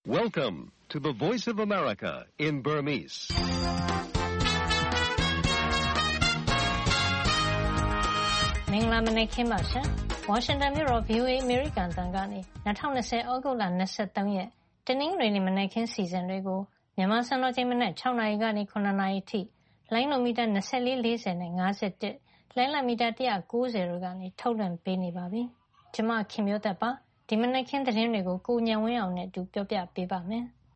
Welcome to the Voice of America in Burmese. ။မင်္ဂလာမနက်ခင်းပါရှင်။ Washington မြို့တော် VOA American တန်ကနေ2020 ဩဂုတ်လ23ရက်တနင်္ဂနွေနေ့မနက်ခင်းစီစဉ်တွေကိုမြန်မာစံတော်ချိန်မနက်6နာရီကနေ9နာရီအထိလိုင်းနိုမီတာ24 40နဲ့51လိုင်းလမီတာ190တို့ကနေထုတ်လွှင့်ပေးနေပါပြီ။ကျွန်မခင်မျိုးသက်ပါဒီမနက်ခင်းသတင်းတွေကိုကိုညံဝင်းအောင်နဲ့အတူပြောပြပေးပါမယ်။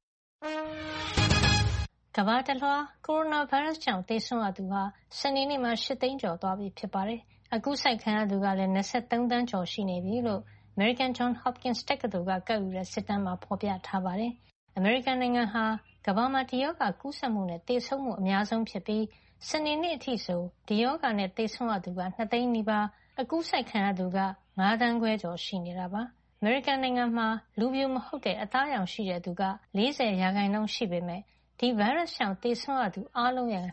ကမ္ဘာတလွှားကိုရိုနာဗိုင်းရပ်စ်ကြောင့်သေဆုံးရသူဟာစနေနေ့မှာ8သိန်းကျော်သွားပြီဖြစ်ပါတယ်။အခုစိုက်ခံရသူကလည်း23သန်းကျော်ရှိနေပြီလို့ American Johns Hopkins တက္ကသိုလ်ကကောက်ယူတဲ့စစ်တမ်းမှာဖော်ပြထားပါတယ်။ အမေရိကန်နိုင်ငံဟာကမ္ဘာမှာဒီရောဂါကူးစက်မှုနဲ့သေဆုံးမှုအများဆုံးဖြစ်ပြီးစနေနေ့အထိဆိုဒီရောဂါနဲ့သေဆုံးရသူက2သိန်းနီးပါးအကူးစိုက်ခံရသူက9သန်းခွဲကျော်ရှိနေတာပါ။အမေရိကန်နိုင်ငံမှာလူပြိုမဟုတ်တဲ့အသားရောင်ရှိတဲ့သူက40%ရှိပေမဲ့ဒီဗိုင်းရပ်စ်ကြောင့်သေဆုံးရသူအားလုံးရဲ့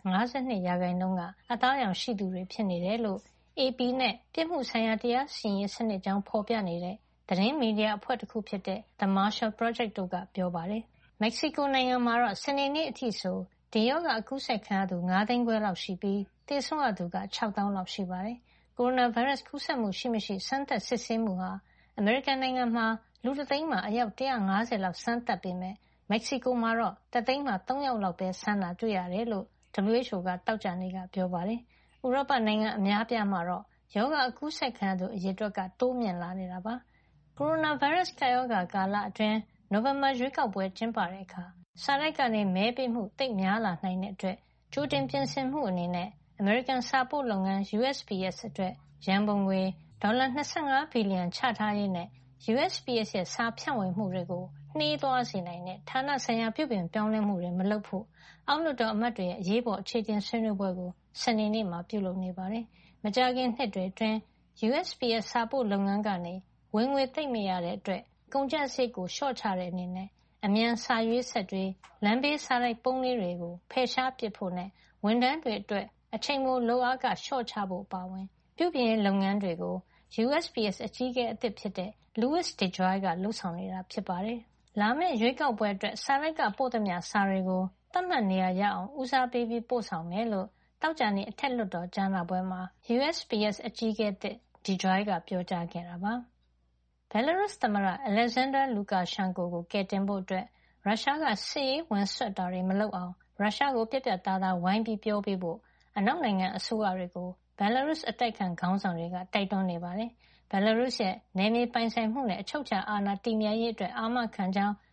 52%ကအသားရောင်ရှိသူတွေဖြစ်နေတယ်လို့ AP နဲ့ပြစ်မှုဆိုင်ရာတရားစီရင်ရေးစနစ်ကြောင်းဖော်ပြနေတဲ့သတင်းမီဒီယာအဖွဲ့တစ်ခုဖြစ်တဲ့ The Marshall Project တို့ကပြောပါတယ်။မက္ကဆီကိုနိုင်ငံမှာတော့စနေနေ့အထိဆိုဒီရောဂါအကူးစက်ခံရသူ9သိန်းခွဲလောက်ရှိပြီးသေဆုံးရသူက6သောင်းလောက်ရှိပါတယ်။ကိုရိုနာဗိုင်းရပ်စ်ကူးစက်မှုရှိမရှိစမ်းသပ်စစ်ဆေးမှုဟာအမေရိကန်နိုင်ငံမှာလူတစ်သိန်းမှာအယောက်150လောက်စမ်းသပ်ပေမဲ့မက္ကဆီကိုမှာတော့တစ်သိန်းမှာ3ယောက်လောက်ပဲစမ်းတာတွေ့ရတယ်လို့ WHO ကတောက်ကြနေကပြောပါတယ်။ဥရောပနိုင်ငံအများပြားမှာတော့ရောဂါအကူးစက်ခံရသူအရေအတွက်ကတိုးမြင့်လာနေတာပါ။ကိုရိုနာဗိုင်းရပ်စ်ကပ်ရောဂါကာလအတွင်းနိုဝင်ဘာရွေးကောက်ပွဲကျင်းပတဲ့အခါစာတိုက်ကနေမဲပေးမှုသိပ်များလာနိုင်တဲ့အတွက်ကြိုတင်ပြင်ဆင်မှုအနေနဲ့အမေရိကန်စာပို့လုပ်ငန်း USPS အတွက်ရန်ပုံငွေဒေါ်လာ25ဘီလီယံချထားရေးနဲ့ USPS ရဲ့စာဖြန့်ဝေမှုတွေကိုနှေးသွားစေနိုင်တဲ့ဌာနဆိုင်ရာပြုပြင်ပြောင်းလဲမှုတွေမလုပ်ဖို့အောက်လွှတ်တော်အမတ်တွေရဲ့အရေးပေါ်အခြေတင်ဆွေးနွေးပွဲကိုစနေနေ့မှာပြုလုပ်နေပါတယ်။မကြာခင်နှစ်တွေအတွင်း USPS စာပို့လုပ်ငန်းကနေဝင်ငွေသိပ်မရတဲ့အတွက်ကုန်ကျစရိတ်ကိုလျှော့ချတဲ့အနေနဲ့အမြန်စာရွေးဆက်တွေလမ်းဘေးစာတိုက်ပုံးလေးတွေကိုဖယ်ရှားပစ်ဖို့နဲ့ဝန်ထမ်းတွေအတွက်အချိန်ပိုလုပ်အားကလျှော့ချဖို့ပါဝင်ပြုပြင်ရေးလုပ်ငန်းတွေကို USPS အကြီးအကဲအသစ်ဖြစ်တဲ့ Louis DeJoy ကလှုပ်ဆောင်နေတာဖြစ်ပါတယ်။လာမယ့်ရွေးကောက်ပွဲအတွက်စာတိုက်ကပို့သမျှစာတွေကိုသတ်မှတ်နေရာရအောင်ဦးစားပေးပြီးပို့ဆောင်မယ်လို့တောက်ကြနေအထက်လွှတ်တော်ကြားနာပွဲမှာ USPS အကြီးအကဲအသစ် DeJoy ကပြောကြားခဲ့တာပါ။ Belarus သမ္မတ Alexander Lukashenko ကိုကယ်တင်ဖို့အတွက်ရုရှားကစစ်ရေးဝင်စွက်တာတွေမလုပ်အောင်ရုရှားကိုပြတ်ပြတ်သားသားဝိုင်းပြီးပြောပေးဖို့အနောက်နိုင်ငံအစိုးရတွေကို Belarus အတိုက်အခံခေါင်းဆောင်တွေကတိုက်တွန်းနေပါတယ်။ Belarus ရဲ့နယ်မြေပိုင်ဆိုင်မှုနဲ့အချုပ်အခြာအာဏာတည်မြဲရေးအတွက်အာမခံကြောင်း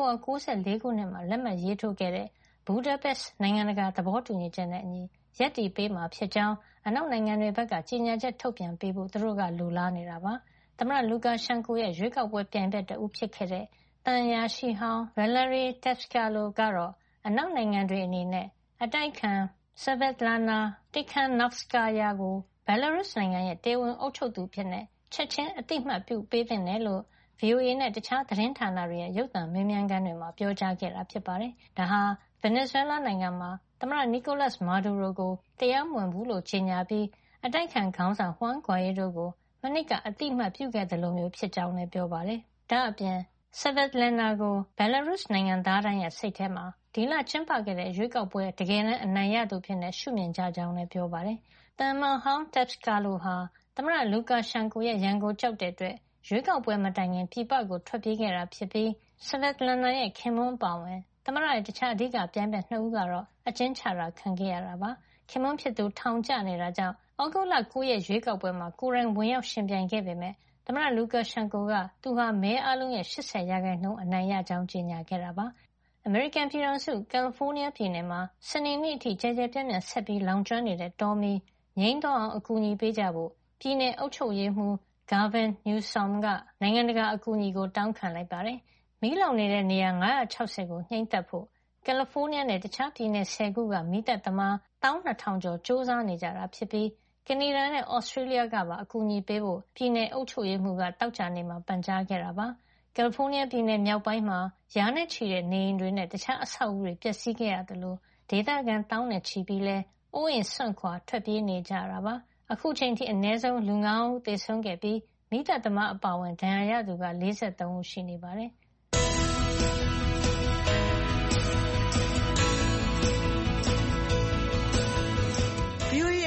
1994ခုနှစ်မှာလက်မှတ်ရေးထိုးခဲ့တဲ့ Budapest နိုင်ငံတကာသဘောတူညီချက်နဲ့အညီရပ်တည်ပေးမှာဖြစ်ကြောင်းအနောက်နိုင်ငံတွေဘက်ကကြေညာချက်ထုတ်ပြန်ပေးဖို့သူတို့ကလိုလားနေတာပါ။သမ္မတ Lukashenko ရဲ့ရွေးကောက်ပွဲပြိုင်ဘက်တဦးဖြစ်ခဲ့တဲ့သံအရာရှိဟောင်း Valery Tskalo ကတော့အနောက်နိုင်ငံတွေအနေနဲ့အတိုက်အခံ Svetlana Tikhanovskaya ကို Belarus နိုင်ငံရဲ့တရားဝင်အုပ်ချုပ်သူအဖြစ်ချက်ချင်းအသိအမှတ်ပြုပေးသင့်တယ်လို့ VOA နဲ့တခြားသတင်းဌာနတွေရဲ့ရုပ်သံမေးမြန်းခန်းတွေမှာပြောကြားခဲ့တာဖြစ်ပါတယ်။ဒါဟာ Venezuela နိုင်ငံမှာသမ္မတ Nicolas Maduro ကိုတရားမဝင်ဘူးလို့ကြေညာပြီးအတိုက်အခံခေါင်းဆောင် Juan Guaido ကိုမနှစ်ကအသိအမှတ်ပြုခဲ့သလိုမျိုးဖြစ်ကြောင်းလည်းပြောပါတယ်။ဒါ့အပြင် Svetlana ကို Belarus နိုင်ငံသားတိုင်းရဲ့စိတ်ထဲမှာဒီလကျင်းပခဲ့တဲ့ရွေးကောက်ပွဲတကယ်တမ်းအနိုင်ရသူဖြစ်နေရှုမြင်ကြကြောင်းလည်းပြောပါတယ်။သံအမတ်ဟောင်း Tskalo ဟာသမ္မတ Lukashenko ရဲ့ရန်ကိုကြောက်တဲ့အတွက်ရွေးကောက်ပွဲမတိုင်ခင်ပြည်ပကိုထွက်ပြေးခဲ့တာဖြစ်ပြီး Svetlana ရဲ့ခင်ပွန်းအပါအဝင်သမ္မတရဲ့တခြားအဓိကပြိုင်ဘက်2ဦးကတော့အကျဉ်းချတာခံခဲ့ရတာပါ။ခင်ပွန်းဖြစ်သူထောင်ကျနေတာကြောင့်ဩဂုတ်လ9ရက်ရွေးကောက်ပွဲမှာကိုယ်တိုင်ဝင်ရောက်ယှဉ်ပြိုင်ခဲ့ပေမဲ့သမ္မတ Lukashenko ကသူဟာမဲအားလုံးရဲ့80%အနိုင်ရကြောင်းကြေညာခဲ့တာပါ။အမေရိကန်ပြည်ထောင်စုကယ်လီဖိုးနီးယားပြည်နယ်မှာစနေနေ့အထိကျယ်ကျယ်ပြန့်ပြန့်ဆက်ပြီးလောင်ကျွမ်းနေတဲ့တောမီးငြိမ်းသွားအောင်အကူအညီပေးကြဖို့ပြည်နယ်အုပ်ချုပ်ရေးမှူး Gavin Newsom ကနိုင်ငံတကာအကူအညီကိုတောင်းခံလိုက်ပါတယ်။မီးလောင်နေတဲ့နေရာ960ကိုနှိမ်းသတ်ဖို့ကယ်လီဖိုးနီးယားနဲ့တခြားပြည်နယ်10ခုကမီးသတ်သမား12,000ကျော်စ조사နေကြတာဖြစ်ပြီးကနေဒါနဲ့ဩစတြေးလျကပါအကူအညီပေးဖို့ပြည်နယ်အုပ်ချုပ်ရေးမှူးကတောက်ကြနေမှာပန်ကြားခဲ့တာပါ။ကယ်လီဖိုးနီးယားပြည်နယ်မြောက်ပိုင်းမှာရာနဲ့ချီတဲ့နေအိမ်တွေနဲ့တခြားအဆောက်အဦတွေပျက်စီးခဲ့ရသလိုဒေသခံတောင်းနဲ့ချီပြီးလဲအိုးအိမ်စွန့်ခွာထွက်ပြေးနေကြတာပါ။အခုချိန်ထိအနည်းဆုံးလူ9ဦးသေဆုံးခဲ့ပြီးမီးသတ်သမားအပါအဝင်ဒဏ်ရာရသူက43ဦးရှိနေပါတယ်။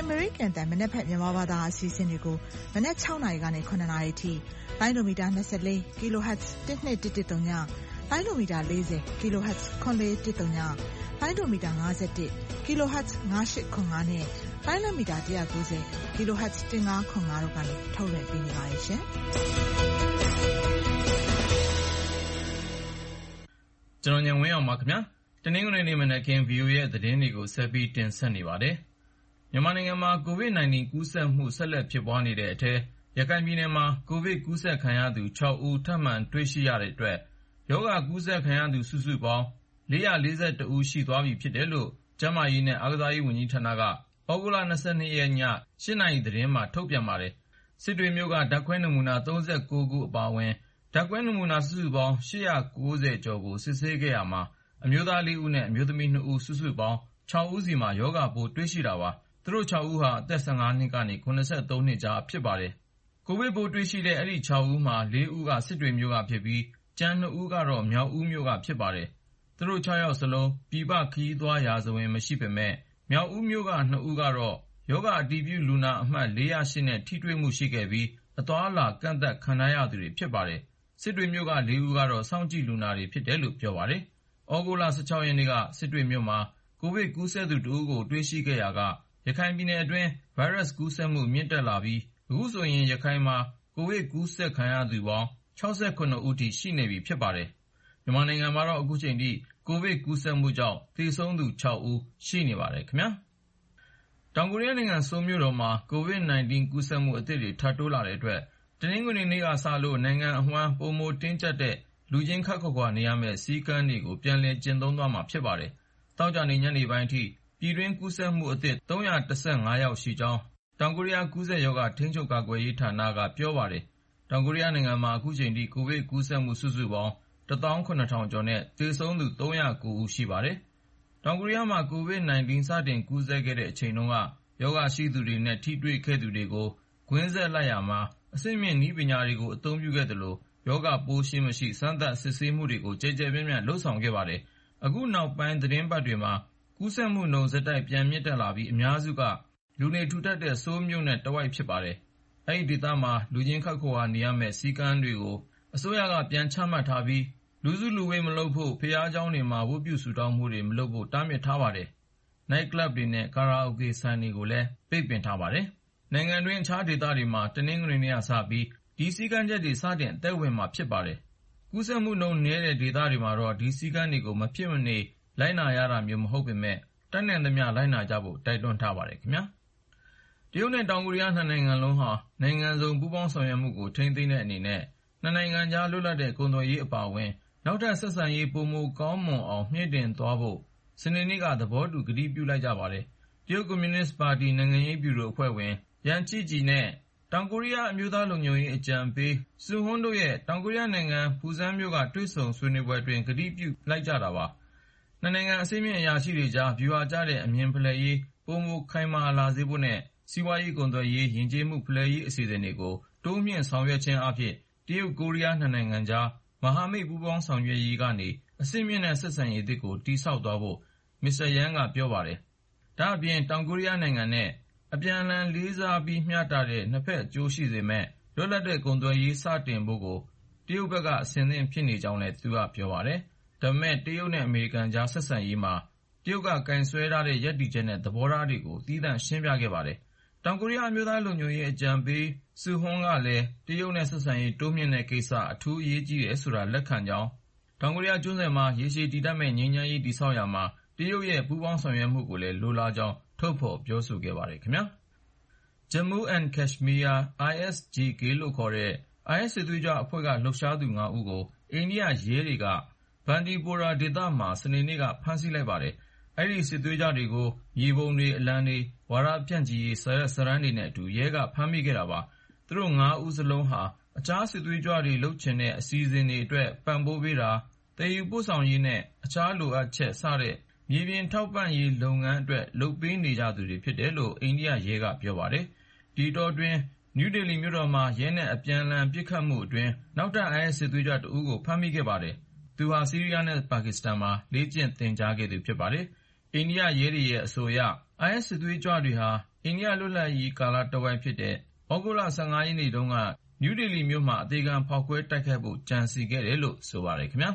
အမေရိကန်အသံမနက်ဖြန်မြန်မာဘာသာအစီအစဉ်တွေကိုမနက် 6 နာရီကနေ 9 နာရီအထိလိုင်းဒိုမီတာ 24 kHz 12113ည လိုင်းဒိုမီတာ 40 kHz 9110ည လိုင်းဒိုမီတာ 51 kHz 9805နဲ့လိုင်းဒိုမီတာ 190 kHz 1505တို့ကနေထုတ်လွှင့်ပေးနေပါတယ်ရှင်။ကျွန်တော်ညံဝင်းအောင်ပါခင်ဗျာတနင်္ဂနွေနေ့မနက်ခင်း VOA ရဲ့သတင်းတွေကိုဆက်ပြီးတင်ဆက်နေပါတယ်မြန်မာနိုင်ငံမှာ COVID-19 ကူးစက်မှုဆက်လက်ဖြစ်ပွားနေတဲ့အထဲရခိုင်ပြည်နယ်မှာကိုဗစ်ကူးစက်ခံရသူ6ဦးထပ်မံတွေ့ရှိရတဲ့အတွက်ရောဂါကူးစက်ခံရသူစုစုပေါင်း441ဦးရှိသွားပြီဖြစ်တယ်လို့ကျန်းမာရေးနဲ့အားကစားရေးဝန်ကြီးဌာနကဩဂုတ်လ22ရက်ည8နာရီသတင်းမှာထုတ်ပြန်ပါတယ်စစ်တွေမြို့ကဓာတ်ခွဲနမူနာ39ခုအပါအဝင်ဓာတ်ခွဲနမူနာစုစုပေါင်း890ကျော်ကိုစစ်ဆေးခဲ့ရမှာအမျိုးသား4ဦးနဲ့အမျိုးသမီး2ဦးစုစုပေါင်း6ဦးစီမှာရောဂါပိုးတွေ့ရှိတာပါသူတို့6ဦးဟာအသက်15နှစ်ကနေ83နှစ်ကြားဖြစ်ပါတယ်ကိုဗစ်ပိုးတွေ့ရှိတဲ့အဲ့ဒီ6ဦးမှာ4ဦးကစစ်တွေမြို့ကဖြစ်ပြီးကျန်2ဦးကတော့မြောက်ဦးမြို့ကဖြစ်ပါတယ်သူတို့6ယောက်စလုံးပြည်ပခရီးသွားရာဇဝင်မရှိပေမဲ့မြောက်ဦးမြို့က2ဦးကတော့ယောဂအတည်ပြုလူနာအမှတ်408နဲ့ထိတွေ့မှုရှိခဲ့ပြီးအသွားအလာကန့်သက်ခံရသူတွေဖြစ်ပါတယ်စစ်တွေမြို့က4ဦးကတော့စောင့်ကြည့်လူနာတွေဖြစ်တယ်လို့ပြောပါတယ်ဩဂုတ်လ16ရက်နေ့ကစစ်တွေမြို့မှာကိုဗစ်ကူးစက်သူတဦးကိုတွေ့ရှိခဲ့ရာကရခိုင်ပြည်နယ်အတွင်းဗိုင်းရပ်စ်ကူးစက်မှုမြင့်တက်လာပြီးအခုဆိုရင်ရခိုင်မှာကိုဗစ်ကူးစက်ခံရသူပေါင်း69ဦးထိရှိနေပြီဖြစ်ပါတယ်မြန်မာနိုင်ငံမှာတော့အခုချိန်ထိကိုဗစ်ကူးစက်မှုကြောင့်သေဆုံးသူ6ဦးရှိနေပါတယ်ခင်ဗျာတောင်ကိုရီးယားနိုင်ငံဆိုးလ်မြို့တော်မှာ COVID-19 ကူးစက်မှုအသစ်တွေထပ်တိုးလာတဲ့အတွက်တနင်္ဂနွေနေ့ကစလို့နိုင်ငံအဝှမ်းပိုမိုတင်းကျပ်တဲ့လူချင်းခပ်ခွာခွာနေရမယ့်စည်းကမ်းတွေကိုပြန်လည်ကျင့်သုံးသွားမှာဖြစ်ပါတယ်။သောကြာနေ့ညနေပိုင်းအထိပြည်တွင်းကူးစက်မှုအသစ်315ယောက်ရှိကြောင်းတောင်ကိုရီးယားကူးစက်ရောဂါထိန်းချုပ်ကာကွယ်ရေးဌာနကပြောပါတယ်။တောင်ကိုရီးယားနိုင်ငံမှာအခုချိန်ထိကိုဗစ်ကူးစက်မှုစုစုပေါင်း17000ကျော်နဲ့သေဆုံးသူ309ဦးရှိပါတယ်။တောင်ကိုရီးယားမှာ COVID-19 စတင်ကူးစက်ခဲ့တဲ့အချိန်တုန်းကရောဂါရှိသူတွေနဲ့ထိတွေ့ခဲ့သူတွေကိုကွင်းဆက်လိုက်ရာမှာအဆင့်မြင့်နည်းပညာတွေကိုအသုံးပြုခဲ့သလိုရောဂါပိုးရှိမရှိစမ်းသပ်စစ်ဆေးမှုတွေကိုကြဲကြဲပြန့်ပြန့်လုပ်ဆောင်ခဲ့ပါတယ်။အခုနောက်ပိုင်းသတင်းပတ်တွေမှာကူးစက်မှုနှုန်းဆက်တိုက်ပြန်မြင့်တက်လာပြီးအများစုကလူနေထူထပ်တဲ့ဆိုးလ်မြို့နဲ့တဝိုက်ဖြစ်ပါတယ်။အဲဒီဒေသမှာလူချင်းခပ်ခွာနေရမယ့်စည်းကမ်းတွေကိုအစိုးရကပြန်ချမှတ်ထားပြီးလူစုလူဝေးမလုပ်ဖို့ဖျားเจ้าတွေမှာဝတ်ပြုဆုတောင်းမှုတွေမလုပ်ဖို့တားမြစ်ထားပါတယ်။ Night Club တွေနဲ့ကာရာအိုကေဆိုင်တွေကိုလည်းပိတ်ပင်ထားပါတယ်။နိုင်ငံတွင်းအခြားဒေသတွေမှာတနင်္ဂနွေနေ့ကစပြီးဒီစည်းကမ်းချက်တွေစတင်အသက်ဝင်မှာဖြစ်ပါတယ်။ကူးစက်မှုနှုန်းနည်းတဲ့ဒေသတွေမှာတော့ဒီစည်းကမ်းတွေကိုမဖြစ်မနေလိုက်နာရတာမျိုးမဟုတ်ပေမဲ့တတ်နိုင်သမျှလိုက်နာကြဖို့တိုက်တွန်းထားပါတယ်ခင်ဗျာ။တရုတ်နဲ့တောင်ကိုရီးယားနှစ်နိုင်ငံလုံးဟာနိုင်ငံစုံပူးပေါင်းဆောင်ရွက်မှုကိုထိန်းသိမ်းတဲ့အနေနဲ့နှစ်နိုင်ငံကြားလွတ်လပ်တဲ့ကုန်သွယ်ရေးအပါအဝင်နောက်ထပ်ဆက်ဆံရေးပိုမိုကောင်းမွန်အောင်မြှင့်တင်သွားဖို့စနေနေ့ကသဘောတူကတိပြုလိုက်ကြပါတယ်။တရုတ်ကွန်မြူနစ်ပါတီနိုင်ငံရေးဗျူရိုအဖွဲ့ဝင်ယန်ချီဂျီနဲ့တောင်ကိုရီးယားအမျိုးသားလုံခြုံရေးအကြံပေးဆူဟွန်းတို့ရဲ့တောင်ကိုရီးယားနိုင်ငံဖူဆန်းမြို့ကတွေ့ဆုံဆွေးနွေးပွဲအတွင်းကတိပြုလိုက်ကြတာပါ။နှစ်နိုင်ငံအဆင့်မြင့်အရာရှိတွေကြားဗျူဟာကျတဲ့အမြင်ဖလှယ်ရေးပိုမိုခိုင်မာလာစေဖို့နဲ့စီးပွားရေးကုန်သွယ်ရေးယဉ်ကျေးမှုဖလှယ်ရေးအစီအစဉ်တွေကိုတိုးမြှင့်ဆောင်ရွက်ခြင်းအပြင်တရုတ်ကိုရီးယားနှစ်နိုင်ငံကြားမဟာမိတ်ပူးပေါင်းဆောင်ရွက်ရေးကနေအဆင့်မြင့်တဲ့ဆက်ဆံရေးသစ်ကိုတည်ဆောက်သွားဖို့မစ္စတာယန်ကပြောပါတယ်။ဒါ့အပြင်တောင်ကိုရီးယားနိုင်ငံနဲ့အပြန်အလှန်လေးစားပြီးမျှတတဲ့နှစ်ဖက်အကျိုးရှိစေမယ့်လွတ်လပ်တဲ့ကုန်သွယ်ရေးစတင်ဖို့ကိုတရုတ်ဘက်ကအဆင်သင့်ဖြစ်နေကြောင်းလည်းသူကပြောပါတယ်။ဒါပေမဲ့တရုတ်နဲ့အမေရိကန်ကြားဆက်ဆံရေးမှာတရုတ်ကကင်ဆွဲထားတဲ့ရပ်တည်ချက်နဲ့သဘောထားတွေကိုသီးသန့်ရှင်းပြခဲ့ပါတယ်။တောင်ကိုရီးယားအမျိုးသားလုံခြုံရေးအကြံပေးဆူဟွန်းကလည်းတရုတ်နဲ့ဆက်ဆံရေးတိုးမြှင့်တဲ့ကိစ္စအထူးအရေးကြီးတယ်ဆိုတာလက်ခံကြောင်းတောင်ကိုရီးယားကျွန်းဆွယ်မှာရေရှည်တည်တတ်မဲ့ငြိမ်းချမ်းရေးတည်ဆောက်ရာမှာတရုတ်ရဲ့ပူးပေါင်းဆောင်ရွက်မှုကိုလည်းလိုလားကြောင်းထုတ်ဖော်ပြောဆိုခဲ့ပါတယ်ခင်ဗျာ။ Jammu and Kashmir ISJK လို့ခေါ်တဲ့ IS စစ်သွေးကြွအဖွဲ့ကလှုပ်ရှားသူ5ဦးကိုအိန္ဒိယရဲတွေကဘန်ဒီပိုရာဒေသမှာစနေနေ့ကဖမ်းဆီးလိုက်ပါတယ်။အဲဒီစစ်သွေးကြွတွေကိုမြေပုံတွေအလံတွေဝါဒဖြန့်ချီရေးစာရွက်စာတမ်းတွေနဲ့အတူရဲကဖမ်းမိခဲ့တာပါ။သူတို့5ဦးစလုံးဟာအခြားစစ်သွေးကြွတွေလုပ်ချင်တဲ့အစီအစဉ်တွေအတွက်ပံ့ပိုးပေးတာသယ်ယူပို့ဆောင်ရေးနဲ့အခြားလိုအပ်ချက်စတဲ့မြေပြင်ထောက်ပံ့ရေးလုပ်ငန်းအတွက်လုပ်ပေးနေကြသူတွေဖြစ်တယ်လို့အိန္ဒိယရဲကပြောပါတယ်။ဒီတော့တွင်နယူးဒေလီမြို့တော်မှာရဲနဲ့အပြန်အလှန်ပစ်ခတ်မှုအတွင်းနောက်ထပ် IS စစ်သွေးကြွတဦးကိုဖမ်းမိခဲ့ပါတယ်။သူဟာဆီးရီးယားနဲ့ပါကစ္စတန်မှာလေ့ကျင့်သင်ကြားခဲ့သူဖြစ်ပါတယ်။အိန္ဒိယရဲတွေရဲ့အဆိုအရ IS စစ်သွေးကြွတွေဟာအိန္ဒိယလွတ်လပ်ရေးကာလတဝိုက်ဖြစ်တဲ့ဩဂုတ်လ15 ရက်နေ့တုန်းကနယူးဒေလီမြို့မှာအသေခံဖောက်ခွဲတိုက်ခိုက်ဖို့ကြံစည်ခဲ့တယ်လို့ဆိုပါတယ်ခင်ဗျာ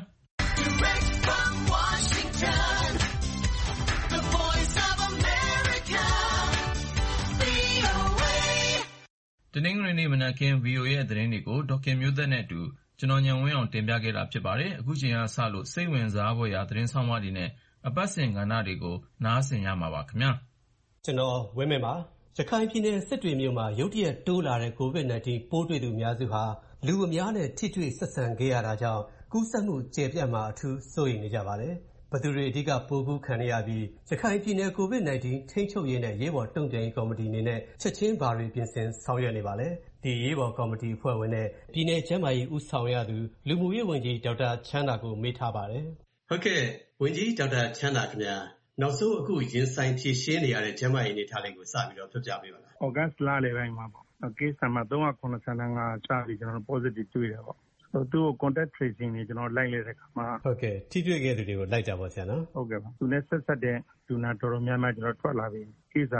တနင်္ဂနွေနေ့မနက်ခင်း VOA ရဲ့သတင်းတွေကိုဒေါက်ခင်မျိုးသက်နဲ့အတူကျွန်တော်ဉာဏ်ဝင်းအောင်တင်ပြခဲ့တာဖြစ်ပါတယ်အခုချိန်ကစလို့စိတ်ဝင်စားဖွယ်ရာသတင်းဆောင်မတွေနဲ့အပတ်စဉ်ကဏ္ဍတွေကိုနားဆင်ရမှာပါခင်ဗျာကျွန်တော်ဝင်းမင်းပါရခိုင်ပြည်နယ်စစ်တွေမြို့မှာရုတ်တရက်တိုးလာတဲ့ COVID-19 ပိုးတွေ့သူအများစုဟာလူအများနဲ့ထိတွေ့ဆက်ဆံခဲ့ရတာကြောင့်ကူးစက်မှုကျေပြန့်မှာအထူးစိုးရိမ်နေကြပါတယ်ဘသူတွေအဓိကပိုးကူးခံရပြီးရခိုင်ပြည်နယ် COVID-19 ထိန်းချုပ်ရေးနဲ့ရေးပေါ်တုံ့ပြန်ရေးကော်မတီအနေနဲ့ချက်ချင်းဘာတွေပြင်ဆင်ဆောင်ရွက်နေပါလဲဒီရေးပေါ်ကော်မတီအဖွဲ့ဝင်နဲ့ပြည်နယ်ကျန်းမာရေးဦးဆောင်ရသူလူမှုရေးဝန်ကြီးဒေါက်တာချမ်းသာကိုမေးထားပါတယ်ဟုတ်ကဲ့ဝန်ကြီးဒေါက်တာချမ်းသာခင်ဗျာနောက်ဆုံးအခုရင်ဆိုင်ဖြည့်ရှင်းနေရတဲ့ကျန်းမာရေးအနေအထားလေးကိုစပြီးတော့ပြောပြပေးပါလား။ August လလယ်ပိုင်းမှာပေါ့။ case နံပါတ်385စပြီးကျွန်တော်တို့ positive တွေ့တယ်ပေါ့။သူ့ကို contact tracing တွေကျွန်တော်လိုက်လိုက်တဲ့အခါမှာဟုတ်ကဲ့ထိတွေ့ခဲ့သူတွေကိုလိုက်တာပေါ့ဆရာနော်။ဟုတ်ကဲ့ပါ။သူနဲ့ဆက်တဲ့လူနာတော်တော်များများကျွန်တော်ထွက်လာပြီ။ case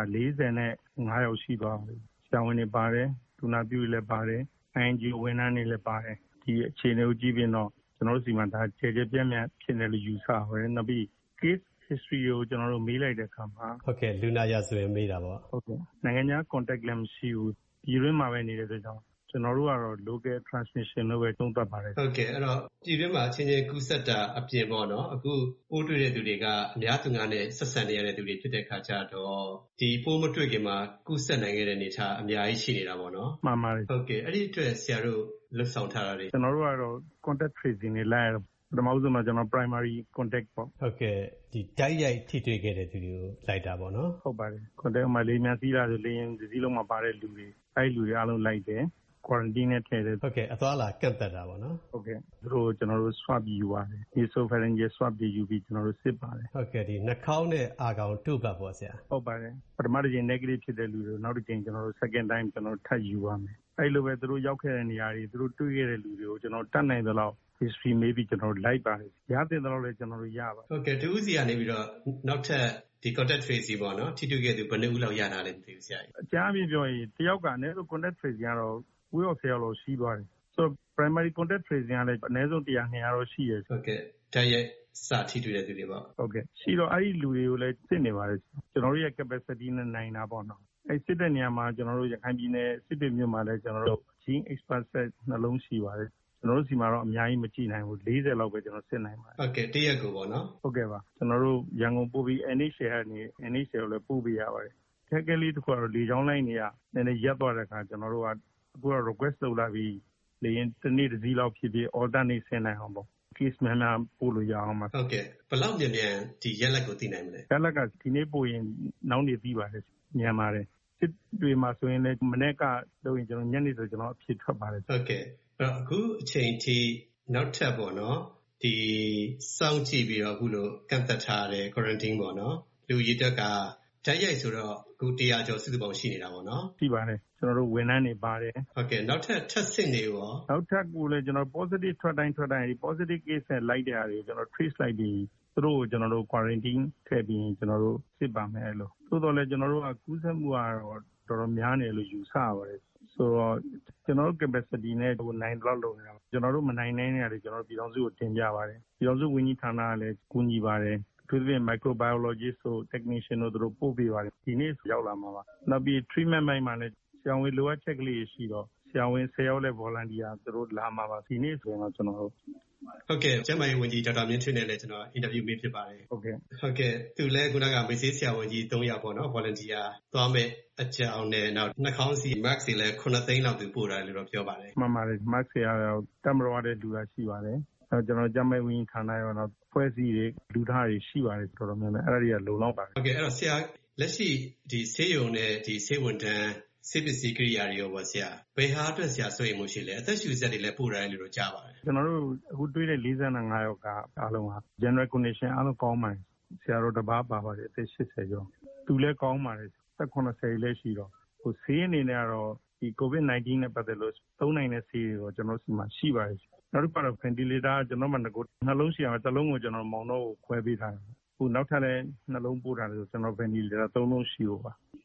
45ယောက်ရှိသွားပြီ။ဆရာဝန်တွေပါတယ်။လူနာပြုတွေလည်းပါတယ်။ ING ဝန်ထမ်းတွေလည်းပါတယ်။ဒီအခြေအနေကိုကြည့်ပြီးတော့ကျွန်တော်တို့စီမှာဒါကျေပြန့်ဖြစ်နေလို့ယူဆပါတယ်။နောက်ပြီး case history ကိုကျွန်တော်တို့မေးလိုက်တဲ့အခါမှာဟုတ်ကဲ့လူနာရဆိုရင်မေးတာပေါ့ဟုတ်ကဲ့နိုင်ငံခြား contact လည်းမရှိဘူးပြည်တွင်းမှာပဲနေတဲ့အတွက်ကြောင့်ကျွန်တော်တို့ကတော့ local transmission လို့ပဲသုံးသပ်ပါတယ်ဟုတ်ကဲ့အဲ့တော့ပြည်တွင်းမှာချင်းချင်းကူးစက်တာအပြင်ပေါ့နော်အခုပိုးတွေ့တဲ့သူတွေကအများသူငါနဲ့ဆက်ဆံနေရတဲ့သူတွေဖြစ်တဲ့ခါကျတော့ဒီပိုးမတွေ့ခင်မှာကူးစက်နိုင်ခဲ့တဲ့အနေအထားအများကြီးရှိနေတာပေါ့နော်မှန်ပါတယ်ဟုတ်ကဲ့အဲ့ဒီအတွက်ဆရာတို့လှုပ်ဆောင်ထားတာတွေကျွန်တော်တို့ကတော့ contact tracing တွေလိုက်ရတော့ပထမဆုံးမှာကျွန်တော် primary contact ပေါ့ဟုတ်ကဲ့ဒီတိုက်ရိုက်ထိတွေ့ခဲ့တဲ့သူတွေကိုလိုက်တာပေါ့နော်ဟုတ်ပါတယ် contact မှာလေမြန်စီးတာဆိုလေရင်ဒီလုံးမှာပါတဲ့လူတွေအဲ့လူတွေအားလုံးလိုက်တယ် quarantine နဲ့ထည့်တယ်ဟုတ်ကဲ့အသွားလာကန့်သက်တာပေါ့နော်ဟုတ်ကဲ့သူတို့ကျွန်တော်တို့ swab ယူပါတယ် nasopharyngeal swab တွေယူပြီးကျွန်တော်တို့စစ်ပါတယ်ဟုတ်ကဲ့ဒီနှာခေါင်းနဲ့အာခေါင်တို့ပတ်ပေါ့ဆရာဟုတ်ပါတယ်ပထမတစ်ချိန် negative ဖြစ်တဲ့လူတွေနောက်တစ်ချိန်ကျွန်တော်တို့ second time ကျွန်တော်တို့ထပ်ယူပါမယ်အဲ့လိုပဲသူတို့ရောက်ခဲ့တဲ့နေရာတွေသူတို့တွေ့ခဲ့တဲ့လူတွေကိုကျွန်တော်တတ်နိုင်သလောက်history maybe ကျွန်တော်လိုက်ပါတယ်ရတဲ့တော့လည်းကျွန်တော်တို့ရပါဟုတ်ကဲ့တူဦးစီကနေပြီးတော့နောက်ထပ်ဒီ contact tracing ပေါ့နော်ထိတွေ့ခဲ့သူဘယ်နှစ်ဦးလောက်ရတာလဲမသိဘူးဆရာကြီးအကြမ်းပြပြောရင်တယောက်ကအနည်းဆုံး contact tracing ကတော့9ယောက်10ယောက်လောက်ရှိသွားတယ်ဆိုတော့ primary contact tracing ကလည်းအနည်းဆုံး100 200တော့ရှိရဟုတ်ကဲ့တိုက်ရိုက်စထိတွေ့တဲ့သူတွေပေါ့ဟုတ်ကဲ့ရှိတော့အဲ့ဒီလူတွေကိုလည်းစစ်နေပါတယ်ကျွန်တော်တို့ရဲ့ capacity နဲ့နိုင်တာပေါ့နော်အဲ့စစ်တဲ့နေရာမှာကျွန်တော်တို့ရခိုင်ပြည်နယ်စစ်တွေမြို့မှာလည်းကျွန်တော်တို့ gene expert set နှလုံးရှိပါတယ်ကျွန်တော်တို့စီမှာတော့အများကြီးမကြည့်နိုင်ဘူး40လောက်ပဲကျွန်တော်စစ်နိုင်ပါတယ်ဟုတ်ကဲ့တရက်ကိုပေါ့နော်ဟုတ်ကဲ့ပါကျွန်တော်တို့ရန်ကုန်ပို့ပြီး NHL ကနေ NHL လည်းပို့ပေးရပါတယ်ခက်ခဲလေးတစ်ခုကတော့လေချောင်းလိုင်းတွေကနည်းနည်းရပ်သွားတဲ့အခါကျွန်တော်တို့ကအခုတော့ request လုပ်လာပြီးလေရင်တစ်နေ့တစ်စီးလောက်ဖြစ်ဖြစ် alternate ဆင်းနိုင်အောင်ပေါ့ case များများပို့လို့ရအောင်ပါဟုတ်ကဲ့ဘယ်လောက်မြန်မြန်ဒီရက်လက်ကိုသိနိုင်မလဲရက်လက်ကဒီနေ့ပို့ရင်နောက်နေ့သိပါတယ်မြန်ပါတယ်စစ်တွေမှာဆိုရင်လည်းမနေ့ကလုပ်ရင်ကျွန်တော်ညနေဆိုကျွန်တော်အဖြစ်ထွက်ပါတယ်ဟုတ်ကဲ့အခုအချိန်ထိနောက်ထပ်ပေါ့နော်ဒီစောင့်ကြည့်ပြီးတော့အခုလိုကန့်သက်ထားတဲ့ quarantine ပေါ့နော်လူရည်တက်ကတိုက်ရိုက်ဆိုတော့အခု100ကျော်စုစုပေါင်းရှိနေတာပေါ့နော်ရှိပါတယ်ကျွန်တော်တို့ဝန်ထမ်းတွေပါတယ်ဟုတ်ကဲ့နောက်ထပ်ထပ်စစ်နေရောနောက်ထပ်ကိုလည်းကျွန်တော် positive ထွက်တိုင်းဒီ positive case နဲ့လိုက်တဲ့အားတွေကျွန်တော် trace လိုက်ပြီးသူတို့ကိုကျွန်တော်တို့ quarantine ထည့်ပြီးကျွန်တော်တို့စစ်ပါမယ်အဲ့လိုသို့တော်လည်းကျွန်တော်တို့ကကူးစက်မှုကတော့တော်တော်များနေလို့ယူဆရပါတယ်ဆိုတော့ကျွန်တော်တို့ capacity နဲ့ဟို9လောက်လုပ်နေတာကျွန်တော်တို့မနိုင်နိုင်နေရတယ်ကျွန်တော်ပြည်တော်စုကိုတင်ပြပါတယ်ပြည်တော်စုဝန်ကြီးဌာနကလည်းကူညီပါတယ်သူတို့ microbiologist တို့ technician တို့သူတို့ပို့ပေးပါတယ်ဒီနေ့ရောက်လာမှာပါနောက်ပြီး treatment ပိုင်းမှာလည်းဆရာဝန်လိုအပ်ချက်ကလေးရှိတော့ဆရာဝန်10ယောက်လည်း volunteer သူတို့လာမှာပါဒီနေ့ဆိုတော့ကျွန်တော်တို့ဟုတ်ကဲ့ကျမကြီးဝန်ကြီးဒေါက်တာမင်းထွန်းနဲ့လည်းကျွန်တော် interview မေးဖြစ်ပါတယ်ဟုတ်ကဲ့သူလည်းခုနကမေးဆေးဆရာဝန်ကြီး3ယောက်ပေါ့နော် volunteer သွားမဲ့အကြောင်းနဲ့နောက်နှာခေါင်းစီ mask တွေလည်း9သိန်းလောက်သူပို့တာလို့တော့ပြောပါတယ်မှန်ပါတယ် mask တွေကတော့တမတော်ရတဲ့လူတာရှိပါတယ်ကျွန်တော်ကျမကြီးဝန်ကြီးဌာနရောတော့ဖွဲ့စည်းတွေလူသားတွေရှိပါတယ်တော်တော်များများအဲ့ဒါတွေကလုံလောက်ပါတယ်ဟုတ်ကဲ့အဲ့တော့ဆရာလက်ရှိဒီဆေးရုံနဲ့ဒီဆေးဝန်ထမ်းဆေးပစ္စည်းကိရိယာတွေရောပေါ့ဆရာဘယ်ဟာအတွက်ဆရာစိုးရိမ်မှုရှိလဲအသက်ရှူစက်တွေလည်းပို့ရတယ်လို့ကြားပါတယ်ကျွန်တော်တို့အခုတွေ့တဲ့45ယောက်ကအားလုံးဟာ general condition အားလုံးကောင်းပါတယ်ဆရာတို့တပါးပါပါတယ်အသက်80ကျော်သူလည်းကောင်းပါတယ်80လည်းရှိတော့ဟိုဆေးအနေနဲ့ကတော့ဒီ COVID-19 နဲ့ပတ်သက်လို့သုံးနိုင်တဲ့ဆေးတွေတော့ကျွန်တော်စီမှာရှိပါတယ်နောက်တစ်ခါတော့ ventilator ကျွန်တော်မှနှလုံးရှိအောင်တစ်လုံးကိုကျွန်တော်မောင်တော့ကိုခွဲပေးထားတယ်ခုနောက်ထပ်လည်းနှလုံးပို့ထားတယ်ဆိုကျွန်တော် ventilator 3လုံးရှိလို့ပါ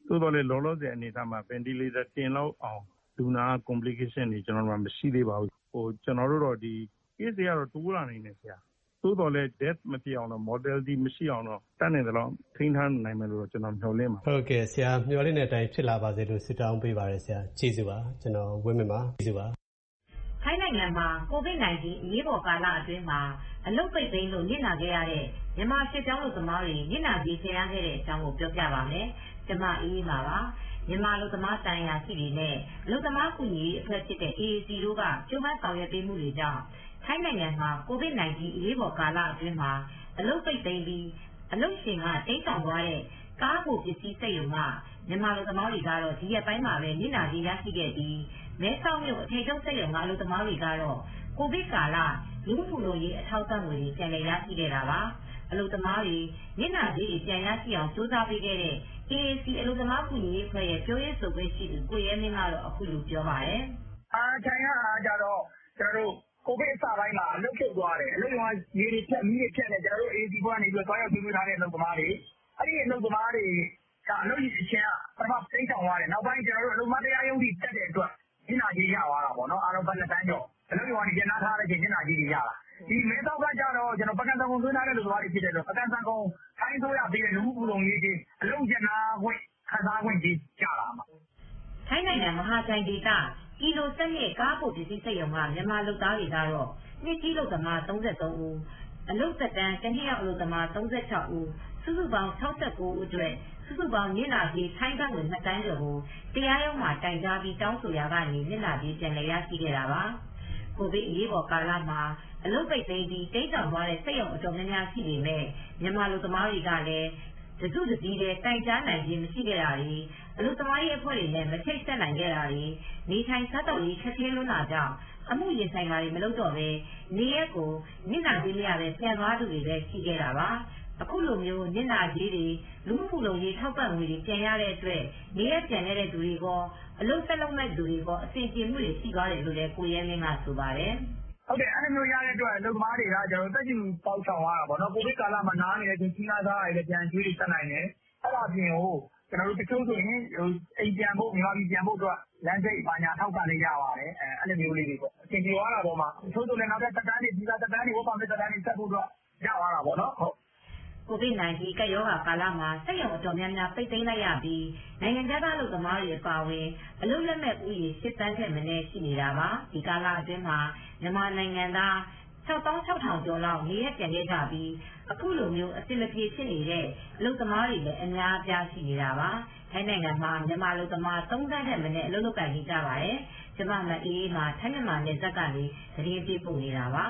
သို့တော်လည်းလောလောဆယ်အနေအထားမှာ ventilator တင်လောက်အောင်လူနာ complication တွေကျွန်တော်တို့မရှိသေးပါဘူးကျွန်တော်တို့တော့ဒီ case တွေကတော့တိုးလာနေတယ်ဆရာသို့တော်လည်း death မဖြစ်အောင်တော့ mortality မရှိအောင်တော့တတ်နိုင်သလောက်ထိန်းထားနိုင်မယ်လို့ကျွန်တော်မျှော်လင့်ပါဟုတ်ကဲ့ဆရာမျှော်လင့်တဲ့အတိုင်းဖြစ်လာပါစေလို့ဆုတောင်းပေးပါတယ်ဆရာကျေးဇူးပါကျွန်တော်ဝင်းမင်းပါကျေးဇူးပါထိုင်းနိုင်ငံမှာ COVID-19 အရေးပေါ်ကာလအတွင်းမှာအလုပ်ပိတ်သိမ်းလို့ညစ်နာခဲ့ရတဲ့မြန်မာရွှေ့ပြောင်းလူသမားတွေညစ်နာပြီးဆင်ရခဲ့တဲ့အကြောင်းကိုပြောပြပါမယ်။ကျွန်မအေးပါပါ။မြန်မာလူသမားတိုင်ရာရှိတွေနဲ့လူသမားကူညီရေးအဖွဲ့ဖြစ်တဲ့ AAC တို့ကကျိုးပန်းဆောင်ရွက်ပေးမှုတွေကြောင့်ထိုင်းနိုင်ငံမှာ COVID-19 အရေးပေါ်ကာလအတွင်းမှာအလုပ်ပိတ်သိမ်းပြီးအလုပ်ရှင်ကတိတ်ဆောင်သွားတဲ့ကားကိုပစ္စည်းစက်ရုံကမြန်မာလူသမားတွေကတော့ဒီရက်ပိုင်းမှာပဲညစ်နာပြီးရရှိခဲ့ပြီးမဲဆောက်မြို့အထည်ချုပ်စက်ရုံကလူသမားတွေကတော့ကိုဗစ်ကာလလူမှုလူရေးအထောက်အပံ့တွေပြန်လည်ရရှိခဲ့တာပါအလုပ်သမားတွေညနာကြီးတွေပြန်ရရှိအောင်စူးစမ်းပေးခဲ့တဲ့ AAC အလုပ်သမားကူညီရေးအဖွဲ့ရဲ့ပြောရေးဆိုခွင့်ရှိသူကိုရဲမင်းကတော့အခုလိုပြောပါတယ်ထိုင်ကကြတော့ကျွန်တော်တို့ကိုဗစ်အစပိုင်းမှာအလုပ်ပြုတ်သွားတယ်အလုပ်ရောရေတွေဖြတ်မီးတွေဖြတ်နေကျွန်တော်တို့ AAC ဘက်ကနေပြီးသွားရောက်ပြုထားတဲ့အလုပ်သမားတွေအဲ့ဒီအလုပ်သမားတွေကအလုပ်ရည်ချင်းကပထမစိတ်ဆောင်သွားတယ်နောက်ပိုင်းကျွန်တော်တို့အလုပ်မတရားရုံးကြီးတက်တဲ့အတွက်ညနာကြီးရသွားတာပေါ့နော်အားလုံးပတ်လက်တန်းကျော်အလုပ်ရောကနေကျနာထားတဲ့ညနာကြီးတွေရတာဒီမဲဆောက်ကကြတော့ကျွန်တော်ပကံစံကုန်သွင်းထားတဲ့လူတွေဖြစ်တဲ့တော့ပကံစံကုန်ထိုင်းဆိုရပြီးတဲ့လူမှုလုံရေးကြီးအလုံးကျနာခွင့်ခံစားခွင့်ကြီးကြလာမှာထိုင်းနိုင်ငံမဟာချိုင်ဒေသကီလို7ရဲ့ကားပို့ပစ္စည်းစက်ရုံကမြန်မာလုပ်သားတွေကတော့နှစ်ကြီးလုပ်သမား33ဦးအလုပ်သက်တမ်းတနှစ်ရောက်အလုပ်သမား36ဦးစုစုပေါင်း69ဦးအတွက်စုစုပေါင်းညနာကြီးထိုင်းဘတ်ငွေ2တန်းကျော်ကိုတရားရုံးမှာတိုင်ကြားပြီးတောင်းဆိုရာကနေညနာကြီးပြန်လည်ရရှိခဲ့တာပါကိုဗစ်အရေးပေါ်ကာလမှာအလုပ်ပိတ်သိမ်းပြီးတိတ်တောင်သွားတဲ့စက်ရုံအတော်များများရှိနေမဲ့မြန်မာလူသမားတွေကလည်းတစုတစည်းတဲ့တိုင်ကြားနိုင်ခြင်းမရှိခဲ့တာတွေအလုပ်သမားရေးအဖွဲ့တွေနဲ့မထိတ်ဆက်နိုင်ခဲ့တာတွေနေထိုင်စားတော့ရေးခက်ခဲလွန်းတာကြောင့်အမှုရင်ဆိုင်တာတွေမလုပ်တော့ဘဲနေရက်ကိုညနာကြီးရပဲပြန်သွားသူတွေလည်းရှိခဲ့တာပါအခုလိုမျိုးညနာကြီးတွေလူမှုလုံရေးထောက်ပံ့ငွေတွေပြန်ရတဲ့အတွက်နေရက်ပြန်တဲ့သူတွေကအလုပ်ဆက်လုပ်မဲ့သူတွေကအဆင်ပြေမှုတွေရှိသွားတယ်လို့လည်းကိုရဲမင်းကဆိုပါတယ်ဟုတ်တယ်အဲ့လိုမျိုးရတဲ့အတွက်လူသမားတွေကကျွန်တော်တက်ကြည့်ပေါက်ဆောင်ရတာပေါ့နော်ကိုဗစ်ကာလမှာနားနေတဲ့ချင်းကြီးနားသားတွေလည်းပြန်ကျွေးတက်နိုင်တယ်အဲ့ဒါပြင်ဟိုကျွန်တော်တို့တချို့ဆိုရင်အိမ်ပြန်ဖို့မြန်မာပြည်ပြန်ဖို့အတွက်လမ်းစိတ်ပါညာထောက်ပံ့နေကြပါတယ်အဲ့လိုမျိုးလေးတွေပေါ့အချိန်ပြောရတာပေါ့မှာတချို့ဆိုလည်းနောက်ထပ်တက်တန်းတွေဒီလာတက်တန်းတွေဟိုပါမဲ့တက်တန်းတွေဆက်ဖို့အတွက်ရသွားတာပေါ့နော်ဟုတ် COVID-19 ကပ်ရောဂါကာလမှာစက်ရုံအတော်များများပိတ်သိမ်းလိုက်ရပြီးနိုင်ငံခြားသားလူသမားတွေအပါအဝင်အလုပ်လက်မဲ့ဦးရေ8တန်းထက်မနည်းရှိနေတာပါဒီကာလအတွင်းမှာမြန်မာနိုင်ငံသား66,000 ကျော်လောက်နေရပြန်ခဲ့ကြပြီးအခုလိုမျိုးအစစ်မပြေဖြစ်နေတဲ့အလုပ်သမားတွေလည်းအများအပြားရှိနေတာပါထိုင်းနိုင်ငံမှာမြန်မာလူသမား3တန်းထက်မနည်းအလုပ်လုပ်ကိုင်နေကြပါတယ်ကျမမအေးမှာထိုင်းမြန်မာနယ်စပ်ကနေသတင်းပေးပို့နေတာပါ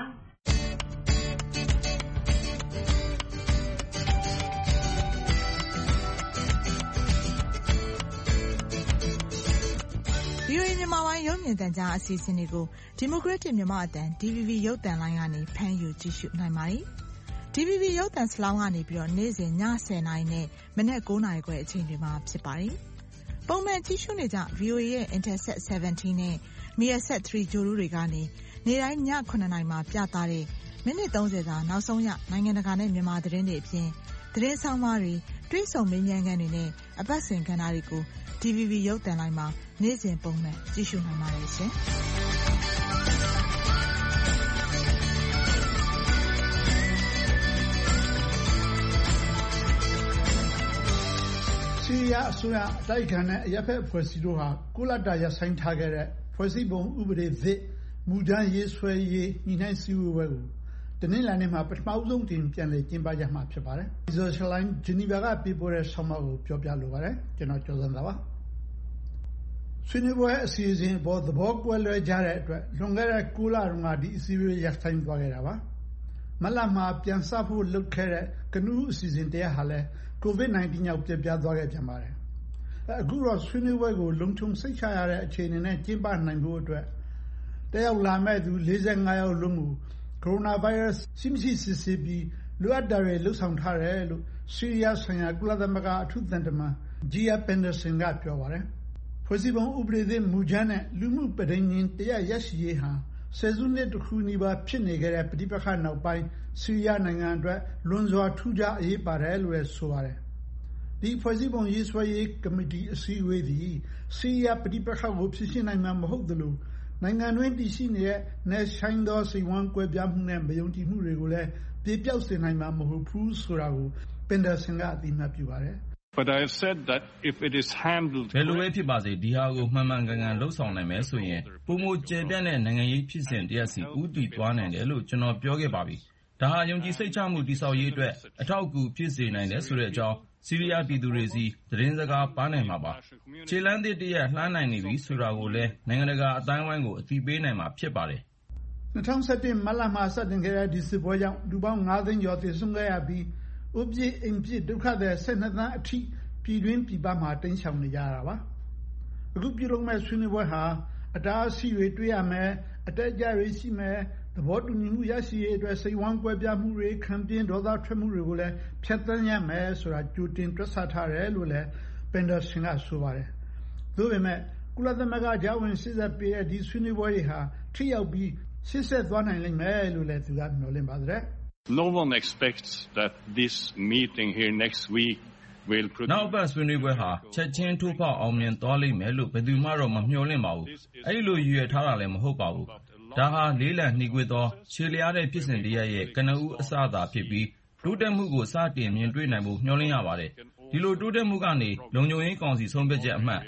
VOA မြန်မာပိုင်းရုပ်မြင်သံကြားအစီအစဉ်တွေကို Democratic မြန်မာအသံ DVB ရုပ်သံလိုင်းကနေဖမ်းယူကြည့်ရှုနိုင်ပါတယ်။ DVB ရုပ်သံစလောင်းကနေပြီးတော့နေ့စဉ်ည10:00နာရီနဲ့မနက်9:00နာရီခွဲအချိန်တွေမှာဖြစ်ပါတယ်။ပုံမှန်ကြည့်ရှုနေကြ VOA ရဲ့ Intelsat 17နဲ့ Measat 3 ဂြိုလ်တုတွေကနေနေ့တိုင်းည9:00နာရီမှာပြသတဲ့မိနစ်30စာနောက်ဆုံးရနိုင်ငံတကာနဲ့မြန်မာသတင်းတွေအပြင်သတင်းဆောင်မတွေတွဲဆုံမေးမြန်းခန်းတွေနဲ့အပတ်စဉ်ကဏ္ဍတွေကို DVB ရုပ်သံလိုင်းမှာနေ့စဉ်ပုံမှန်ကြည့်ရှုနိုင်ပါတယ်ရှင်။ဆီးရီးယားအစိုးရအတိုက်အခံနဲ့အရပ်ဖက်အဖွဲ့အစည်းတို့ဟာကုလတာရပ်ဆိုင်းထားခဲ့တဲ့ဖွဲ့စည်းပုံဥပဒေသစ်မူကြမ်းရေးဆွဲရေးညှိနှိုင်းစည်းဝေးပွဲကိုတနင်္လာနေ့မှာပထမဆုံးတင်ပြန်လည်ကျင်းပကြမှာဖြစ်ပါတယ်။ဇော်ရှလိုင်းဂျနီဗာကပေးပို့တဲ့ဆောင်းပါးကိုပြောပြလိုပါတယ်။ကျွန်တော်ကျော်စံသာပါ။ဆွေးနွေးပွဲအစီအစဉ်အပေါ်သဘောကွဲလွဲကြတဲ့အတွက်လွန်ခဲ့တဲ့9လတုန်းကဒီအစည်းအဝေးရပ်ဆိုင်းသွားခဲ့တာပါ။မလမှာပြန်စဖို့လုပ်ခဲ့တဲ့ကနဦးအစီအစဉ်တရားဟာလည်း COVID-19 ကြောင့်ပြတ်ပြားသွားခဲ့ပြန်ပါတယ်။အခုတော့ဆွေးနွေးပွဲကိုလုံခြုံစိတ်ချရတဲ့အခြေအနေနဲ့ကျင်းပနိုင်ဖို့အတွက်တက်ရောက်လာမဲ့သူ45ယောက်လုံးကိုကိုရိုနာဗိုင်းရပ်စ်ရှိမရှိစစ်ဆေးပြီးလိုအပ်တာတွေလှုပ်ဆောင်ထားတယ်လို့ဆီးရီးယားဆိုင်ရာကုလသမဂ္ဂအထူးသံတမန်ဂျီယာပန်ဒါဆင်ကပြောပါတယ်။ဖွဲ့စည်းပုံဥပဒေသစ်မူကြမ်းနဲ့လူမှုပဋိညာဉ်တရားရရှိရေးဟာဆယ်စုနှစ်တစ်ခုနီးပါးဖြစ်နေခဲ့တဲ့ပဋိပက္ခနောက်ပိုင်းဆီးရီးယားနိုင်ငံအတွက်လွန်စွာထူးခြားအရေးပါတယ်လို့ဆိုပါတယ်။ဒီဖွဲ့စည်းပုံရေးဆွဲရေးကော်မတီအစည်းအဝေးသည်ဆီးရီးယားပဋိပက္ခကိုဖြေရှင်းနိုင်မှာမဟုတ်သလိုနိုင်ငံတွင်းတည်ရှိနေတဲ့နယ်ဆိုင်သောစိတ်ဝမ်းကွဲပြားမှုနဲ့မယုံကြည်မှုတွေကိုလည်းပြေပျောက်စေနိုင်မှာမဟုတ်ဘူးဆိုတာကိုပင်ဒါဆင်ကအသိအမှတ်ပြုပါတယ် But I have said that if it is handled ဘယ်လိုပဲဖြစ်ပါစေဒီဟာကိုမှန်မှန်ကန်ကန်လှုပ်ဆောင်နိုင်မယ်ဆိုရင်ပုံမကျယ်ပြန့်တဲ့နိုင်ငံရေးဖြစ်စဉ်တရက်စီဦးတည်သွားနိုင်တယ်လို့ကျွန်တော်ပြောခဲ့ပါပြီဒါဟာယုံကြည်စိတ်ချမှုတည်ဆောက်ရေးအတွက်အထောက်အကူဖြစ်စေနိုင်တယ်ဆိုတဲ့အကြောင်းဆီးရီးယားပြည်သူတွေစီသတင်းစကားပါနိုင်မှာပါခြေလမ်းသစ်တရက်လှမ်းနိုင်နေပြီဆိုတာကိုလည်းနိုင်ငံတကာအတိုင်းအဝိုင်းကိုအသိပေးနိုင်မှာဖြစ်ပါတယ် 2017မတ်လမှာစတင်ခဲ့တဲ့ဒီစစ်ပွဲကြောင့်လူပေါင်း9သိန်းကျော်သေဆုံးခဲ့ရပြီးဥပဒေအိမ်ပြစ်ဒုက္ခသည်12သန်းအထိပြည်တွင်းပြည်ပမှာတိမ်းရှောင်နေကြရတာပါအခုပြုလုပ်မဲ့ဆွေးနွေးပွဲဟာအတားအဆီးတွေတွေ့ရမယ်အတက်အကျတွေရှိမယ်သဘောတူညီမှုရရှိရေးအတွက်စိတ်ဝမ်းကွဲပြားမှုတွေခံပြင်းဒေါသထွက်မှုတွေကိုလည်းဖျက်ဆီးရမယ်ဆိုတာကြိုတင်တွက်ဆထားတယ်လို့လည်းပင်ဒါဆင်ကဆိုပါတယ်ဒါပေမဲ့ကုလသမဂ္ဂဂျာဝင်စစ်ဆက်ပေးတဲ့ဒီဆွေးနွေးပွဲတွေဟာထိရောက်ပြီးရှေ့ဆက်သွားနိုင်လိမ့်မယ်လို့လည်းသူကမျှော်လင့်ပါတယ် No one expects that this meeting here next week will produce နောက်ပတ်ဆွေးနွေးပွဲဟာချက်ချင်းထိုးဖောက်အောင်မြင်သွားလိမ့်မယ်လို့ဘယ်သူမှတော့မမျှော်လင့်ပါဘူးအဲ့လိုရည်ရွယ်ထားတာလည်းမဟုတ်ပါဘူးဒါဟာလေးလံနှီးကွေးသောခြေလျားတဲ့ဖြစ်စဉ်တရက်ရဲ့ကနဦးအစသာဖြစ်ပြီးတိုးတက်မှုကိုစတင်မြင်တွေ့နိုင်ဖို့မျှော်လင့်ရပါတယ်ဒီလိုတိုးတက်မှုကနေလုံခြုံရေးကောင်စီဆုံးဖြတ်ချက်အမှတ်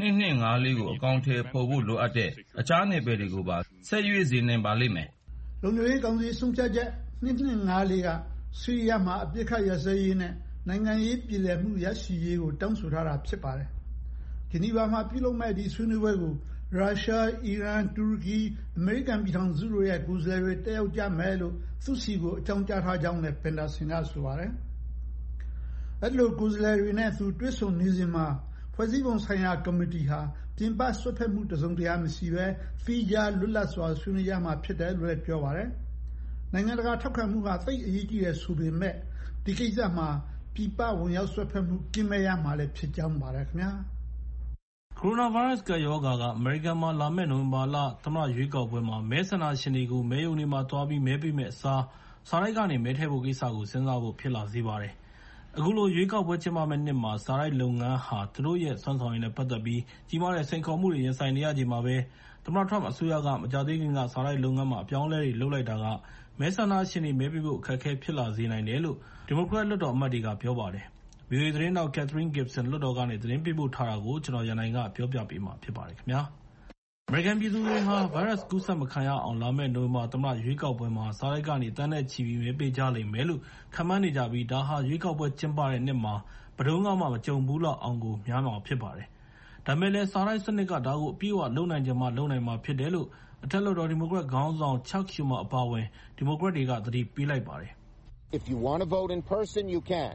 2254ကိုအကောင့်ထဲပေါ်ဖို့လိုအပ်တဲ့အခြားနယ်ပယ်တွေကိုပါဆက်ရွေးစေနိုင်ပါလိမ့်မယ်လုံခြုံရေးကောင်စီဆုံးဖြတ်ချက်2254ကဆီးရီးယားမှာအပြစ်ခတ်ရစဲရေးနဲ့နိုင်ငံရေးပြည်လည်မှုရရှိရေးကိုတောင်းဆိုထားတာဖြစ်ပါတယ်ဂျနီဗာမှာပြုလုပ်မဲ့ဒီဆွေးနွေးပွဲကိုရုရှားအီရန်တူရကီအမေရိကန်ပြည်ထောင်စုတို့ရဲ့ကိုယ်စားလှယ်တွေတက်ရောက်ကြမယ်လို့သူစီကိုအကြောင်းကြားထားကြောင်းလည်းပင်ဒါဆင်ကဆိုပါတယ်အဲ့လိုကိုယ်စားလှယ်တွေနဲ့သူတွေ့ဆုံနေစဉ်မှာဖွဲ့စည်းပုံဆိုင်ရာကော်မတီဟာပြင်ပဆွတ်ဖက်မှုတစုံတရာမရှိဘဲဖီဂျာလွတ်လပ်စွာဆွေးနွေးရမှာဖြစ်တယ်လို့လည်းပြောပါတယ်နိုင်ငံတကာထောက်ခံမှုကသိအရေးကြီးတဲ့ဆိုပေမဲ့ဒီကိစ္စမှာပြည်ပဝင်ရောက်ဆွတ်ဖက်မှုကင်းမဲ့ရမှာလည်းဖြစ်ကြောင်းပါတယ်ခင်ဗျာကိုရိုနာဗိုင်းရပ်စ်ကရောဂါကအမေရိကန်မှာလာမယ့်နိုဝင်ဘာလသမ္မတရွေးကောက်ပွဲမှာမဲဆန္ဒရှင်တွေကိုမဲရုံတွေမှာသွားပြီးမဲပေးမဲ့အစားစာတိုက်ကနေမဲထည့်ဖို့ကိစ္စကိုစဉ်းစားဖို့ဖြစ်လာစေပါတယ်။အခုလိုရွေးကောက်ပွဲကျင်းပမယ့်နှစ်မှာစာတိုက်လုပ်ငန်းဟာသူတို့ရဲ့စွမ်းဆောင်ရည်နဲ့ပတ်သက်ပြီးကြီးမားတဲ့စိန်ခေါ်မှုတွေရင်ဆိုင်နေရချိန်မှာပဲသမ္မတထရမ့်အစိုးရကမကြာသေးခင်ကစာတိုက်လုပ်ငန်းမှာအပြောင်းအလဲတွေလုပ်လိုက်တာကမဲဆန္ဒရှင်တွေမဲပေးဖို့အခက်အခဲဖြစ်လာစေနိုင်တယ်လို့ဒီမိုကရက်လွှတ်တော်အမတ်တွေကပြောပါတယ်။ VOA သတင်းတောက် Catherine Gibson လွှတ်တော်ကနေသတင်းပေးပို့ထားတာကိုကျွန်တော်ရန်နိုင်ကပြောပြပေးမှာဖြစ်ပါတယ်ခင်ဗျာ။ အမေရိကန်ပြည်သူတွေဟာဗိုင်းရပ်စ်ကူးစက်မခံရအောင်လာမယ့်နိုဝင်ဘာသမ္မတရွေးကောက်ပွဲမှာစာတိုက်ကနေတန်းနဲ့ချီပြီးမဲပေးကြလိမ့်မယ်လို့ခန့်မှန်းနေကြပြီးဒါဟာရွေးကောက်ပွဲကျင်းပတဲ့နှစ်မှာဘယ်တော့မှမကြုံဘူးလောက်အောင်ကိုများမှာဖြစ်ပါတယ်။ဒါပေမဲ့လည်းစာတိုက်စနစ်ကဒါကိုအပြည့်အဝလုပ်နိုင်ကြမှာလုပ်နိုင်မှာဖြစ်တယ်လို့အထက်လွှတ်တော်ဒီမိုကရက်ခေါင်းဆောင် Chuck Schumer အပါအဝင်ဒီမိုကရက်တွေကသတိပေးလိုက်ပါတယ်။ If you want to vote in person you can.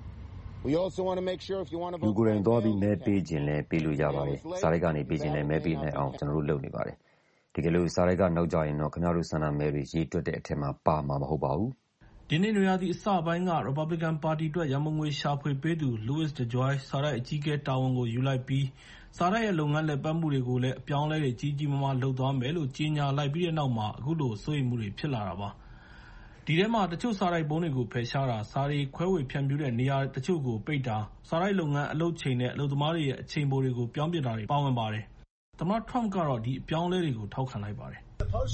We also want to make sure if you want to vote လူကိုယ်တိုင်သွားပြီးမဲပေးခြင်းလဲပေးလို့ရပါတယ်။စာတိုက်ကနေပေးခြင်းလဲမဲပေးနိုင်အောင်ကျွန်တော်တို့လုပ်နေပါတယ်။တကယ်လို့စာတိုက်ကနောက်ကျရင်တော့ခင်ဗျားတို့ဆန္ဒမဲတွေရေးတွက်တဲ့အထက်မှာပါမှာမဟုတ်ပါဘူး။ဒီနေ့နွေရာသီအစပိုင်းက Republican Party အတွက်ရန်ပုံငွေရှာဖွေပေးသူ Louis DeJoy စာတိုက်အကြီးအကဲတာဝန်ကိုယူလိုက်ပြီးစာတိုက်ရဲ့လုပ်ငန်းလည်ပတ်မှုတွေကိုလည်းအပြောင်းအလဲတွေကြီးကြီးမားမားလုပ်သွားမယ်လို့ကြေညာလိုက်ပြီးတဲ့နောက်မှာအခုလိုစိုးရိမ်မှုတွေဖြစ်လာတာပါ။ဒီထဲမှာတချို့စာတိုက်ပုံးတွေကိုဖယ်ရှားတာစာတွေခွဲဝေဖြန့်ဖြူးတဲ့နေရာတချို့ကိုပိတ်တာစာတိုက်လုပ်ငန်းအလုပ်ချိန်နဲ့အလုပ်သမားတွေရဲ့အချိန်ပိုတွေကိုပြောင်းပြတာတွေပါဝင်ပါတယ်။သမ္မတ Trump ကတော့ဒီအပြောင်းအလဲတွေကိုထောက်ခံလိုက်ပါတယ်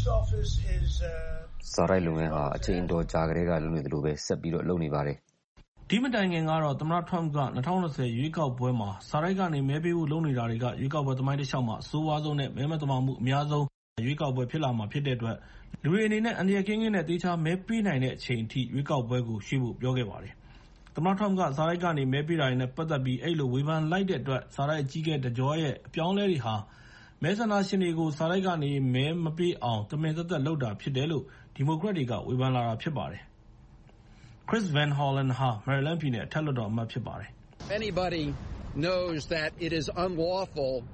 ။စာတိုက်လုပ်ငန်းဟာအချိန်တော်ကြာကလေးကလုပ်နေတယ်လို့ပဲဆက်ပြီးတော့လုပ်နေပါတယ်။ဒီမတိုင်ခင်ကတော့သမ္မတ Trump က2020ရွေးကောက်ပွဲမှာစာတိုက်ကနေမဲပေးဖို့လုပ်နေတာတွေကရွေးကောက်ပွဲသမိုင်းတစ်လျှောက်မှာအဆိုးဝါးဆုံးနဲ့မဲမသမာမှုအများဆုံးရွေးကောက်ပွဲဖြစ်လာမှာဖြစ်တဲ့အတွက်လူတွေအနေနဲ့အန္တရာယ်ကင်းကင်းနဲ့တေချာမဲပေးနိုင်တဲ့အချိန်အထိရွေးကောက်ပွဲကိုရွှေ့ဖို့ပြောခဲ့ပါတယ်။သမ္မတ Trump ကစာတိုက်ကနေမဲပေးတာတွေနဲ့ပတ်သက်ပြီးအဲ့လိုဝေဖန်လိုက်တဲ့အတွက်စာတိုက်အကြီးအကဲ DeJoy ရဲ့အပြောင်းအလဲတွေဟာမဲဆန္ဒရှင်တွေကိုစာတိုက်ကနေမဲမပေးအောင်တမင်သက်သက်လုပ်တာဖြစ်တယ်လို့ဒီမိုကရက်တွေကဝေဖန်လာတာဖြစ်ပါတယ်။ Chris Van Hollen ဟာ Maryland ပြည်နယ်အထက်လွှတ်တော်အမတ်ဖြစ်ပါတယ်။ Anybody knows that it is unlawful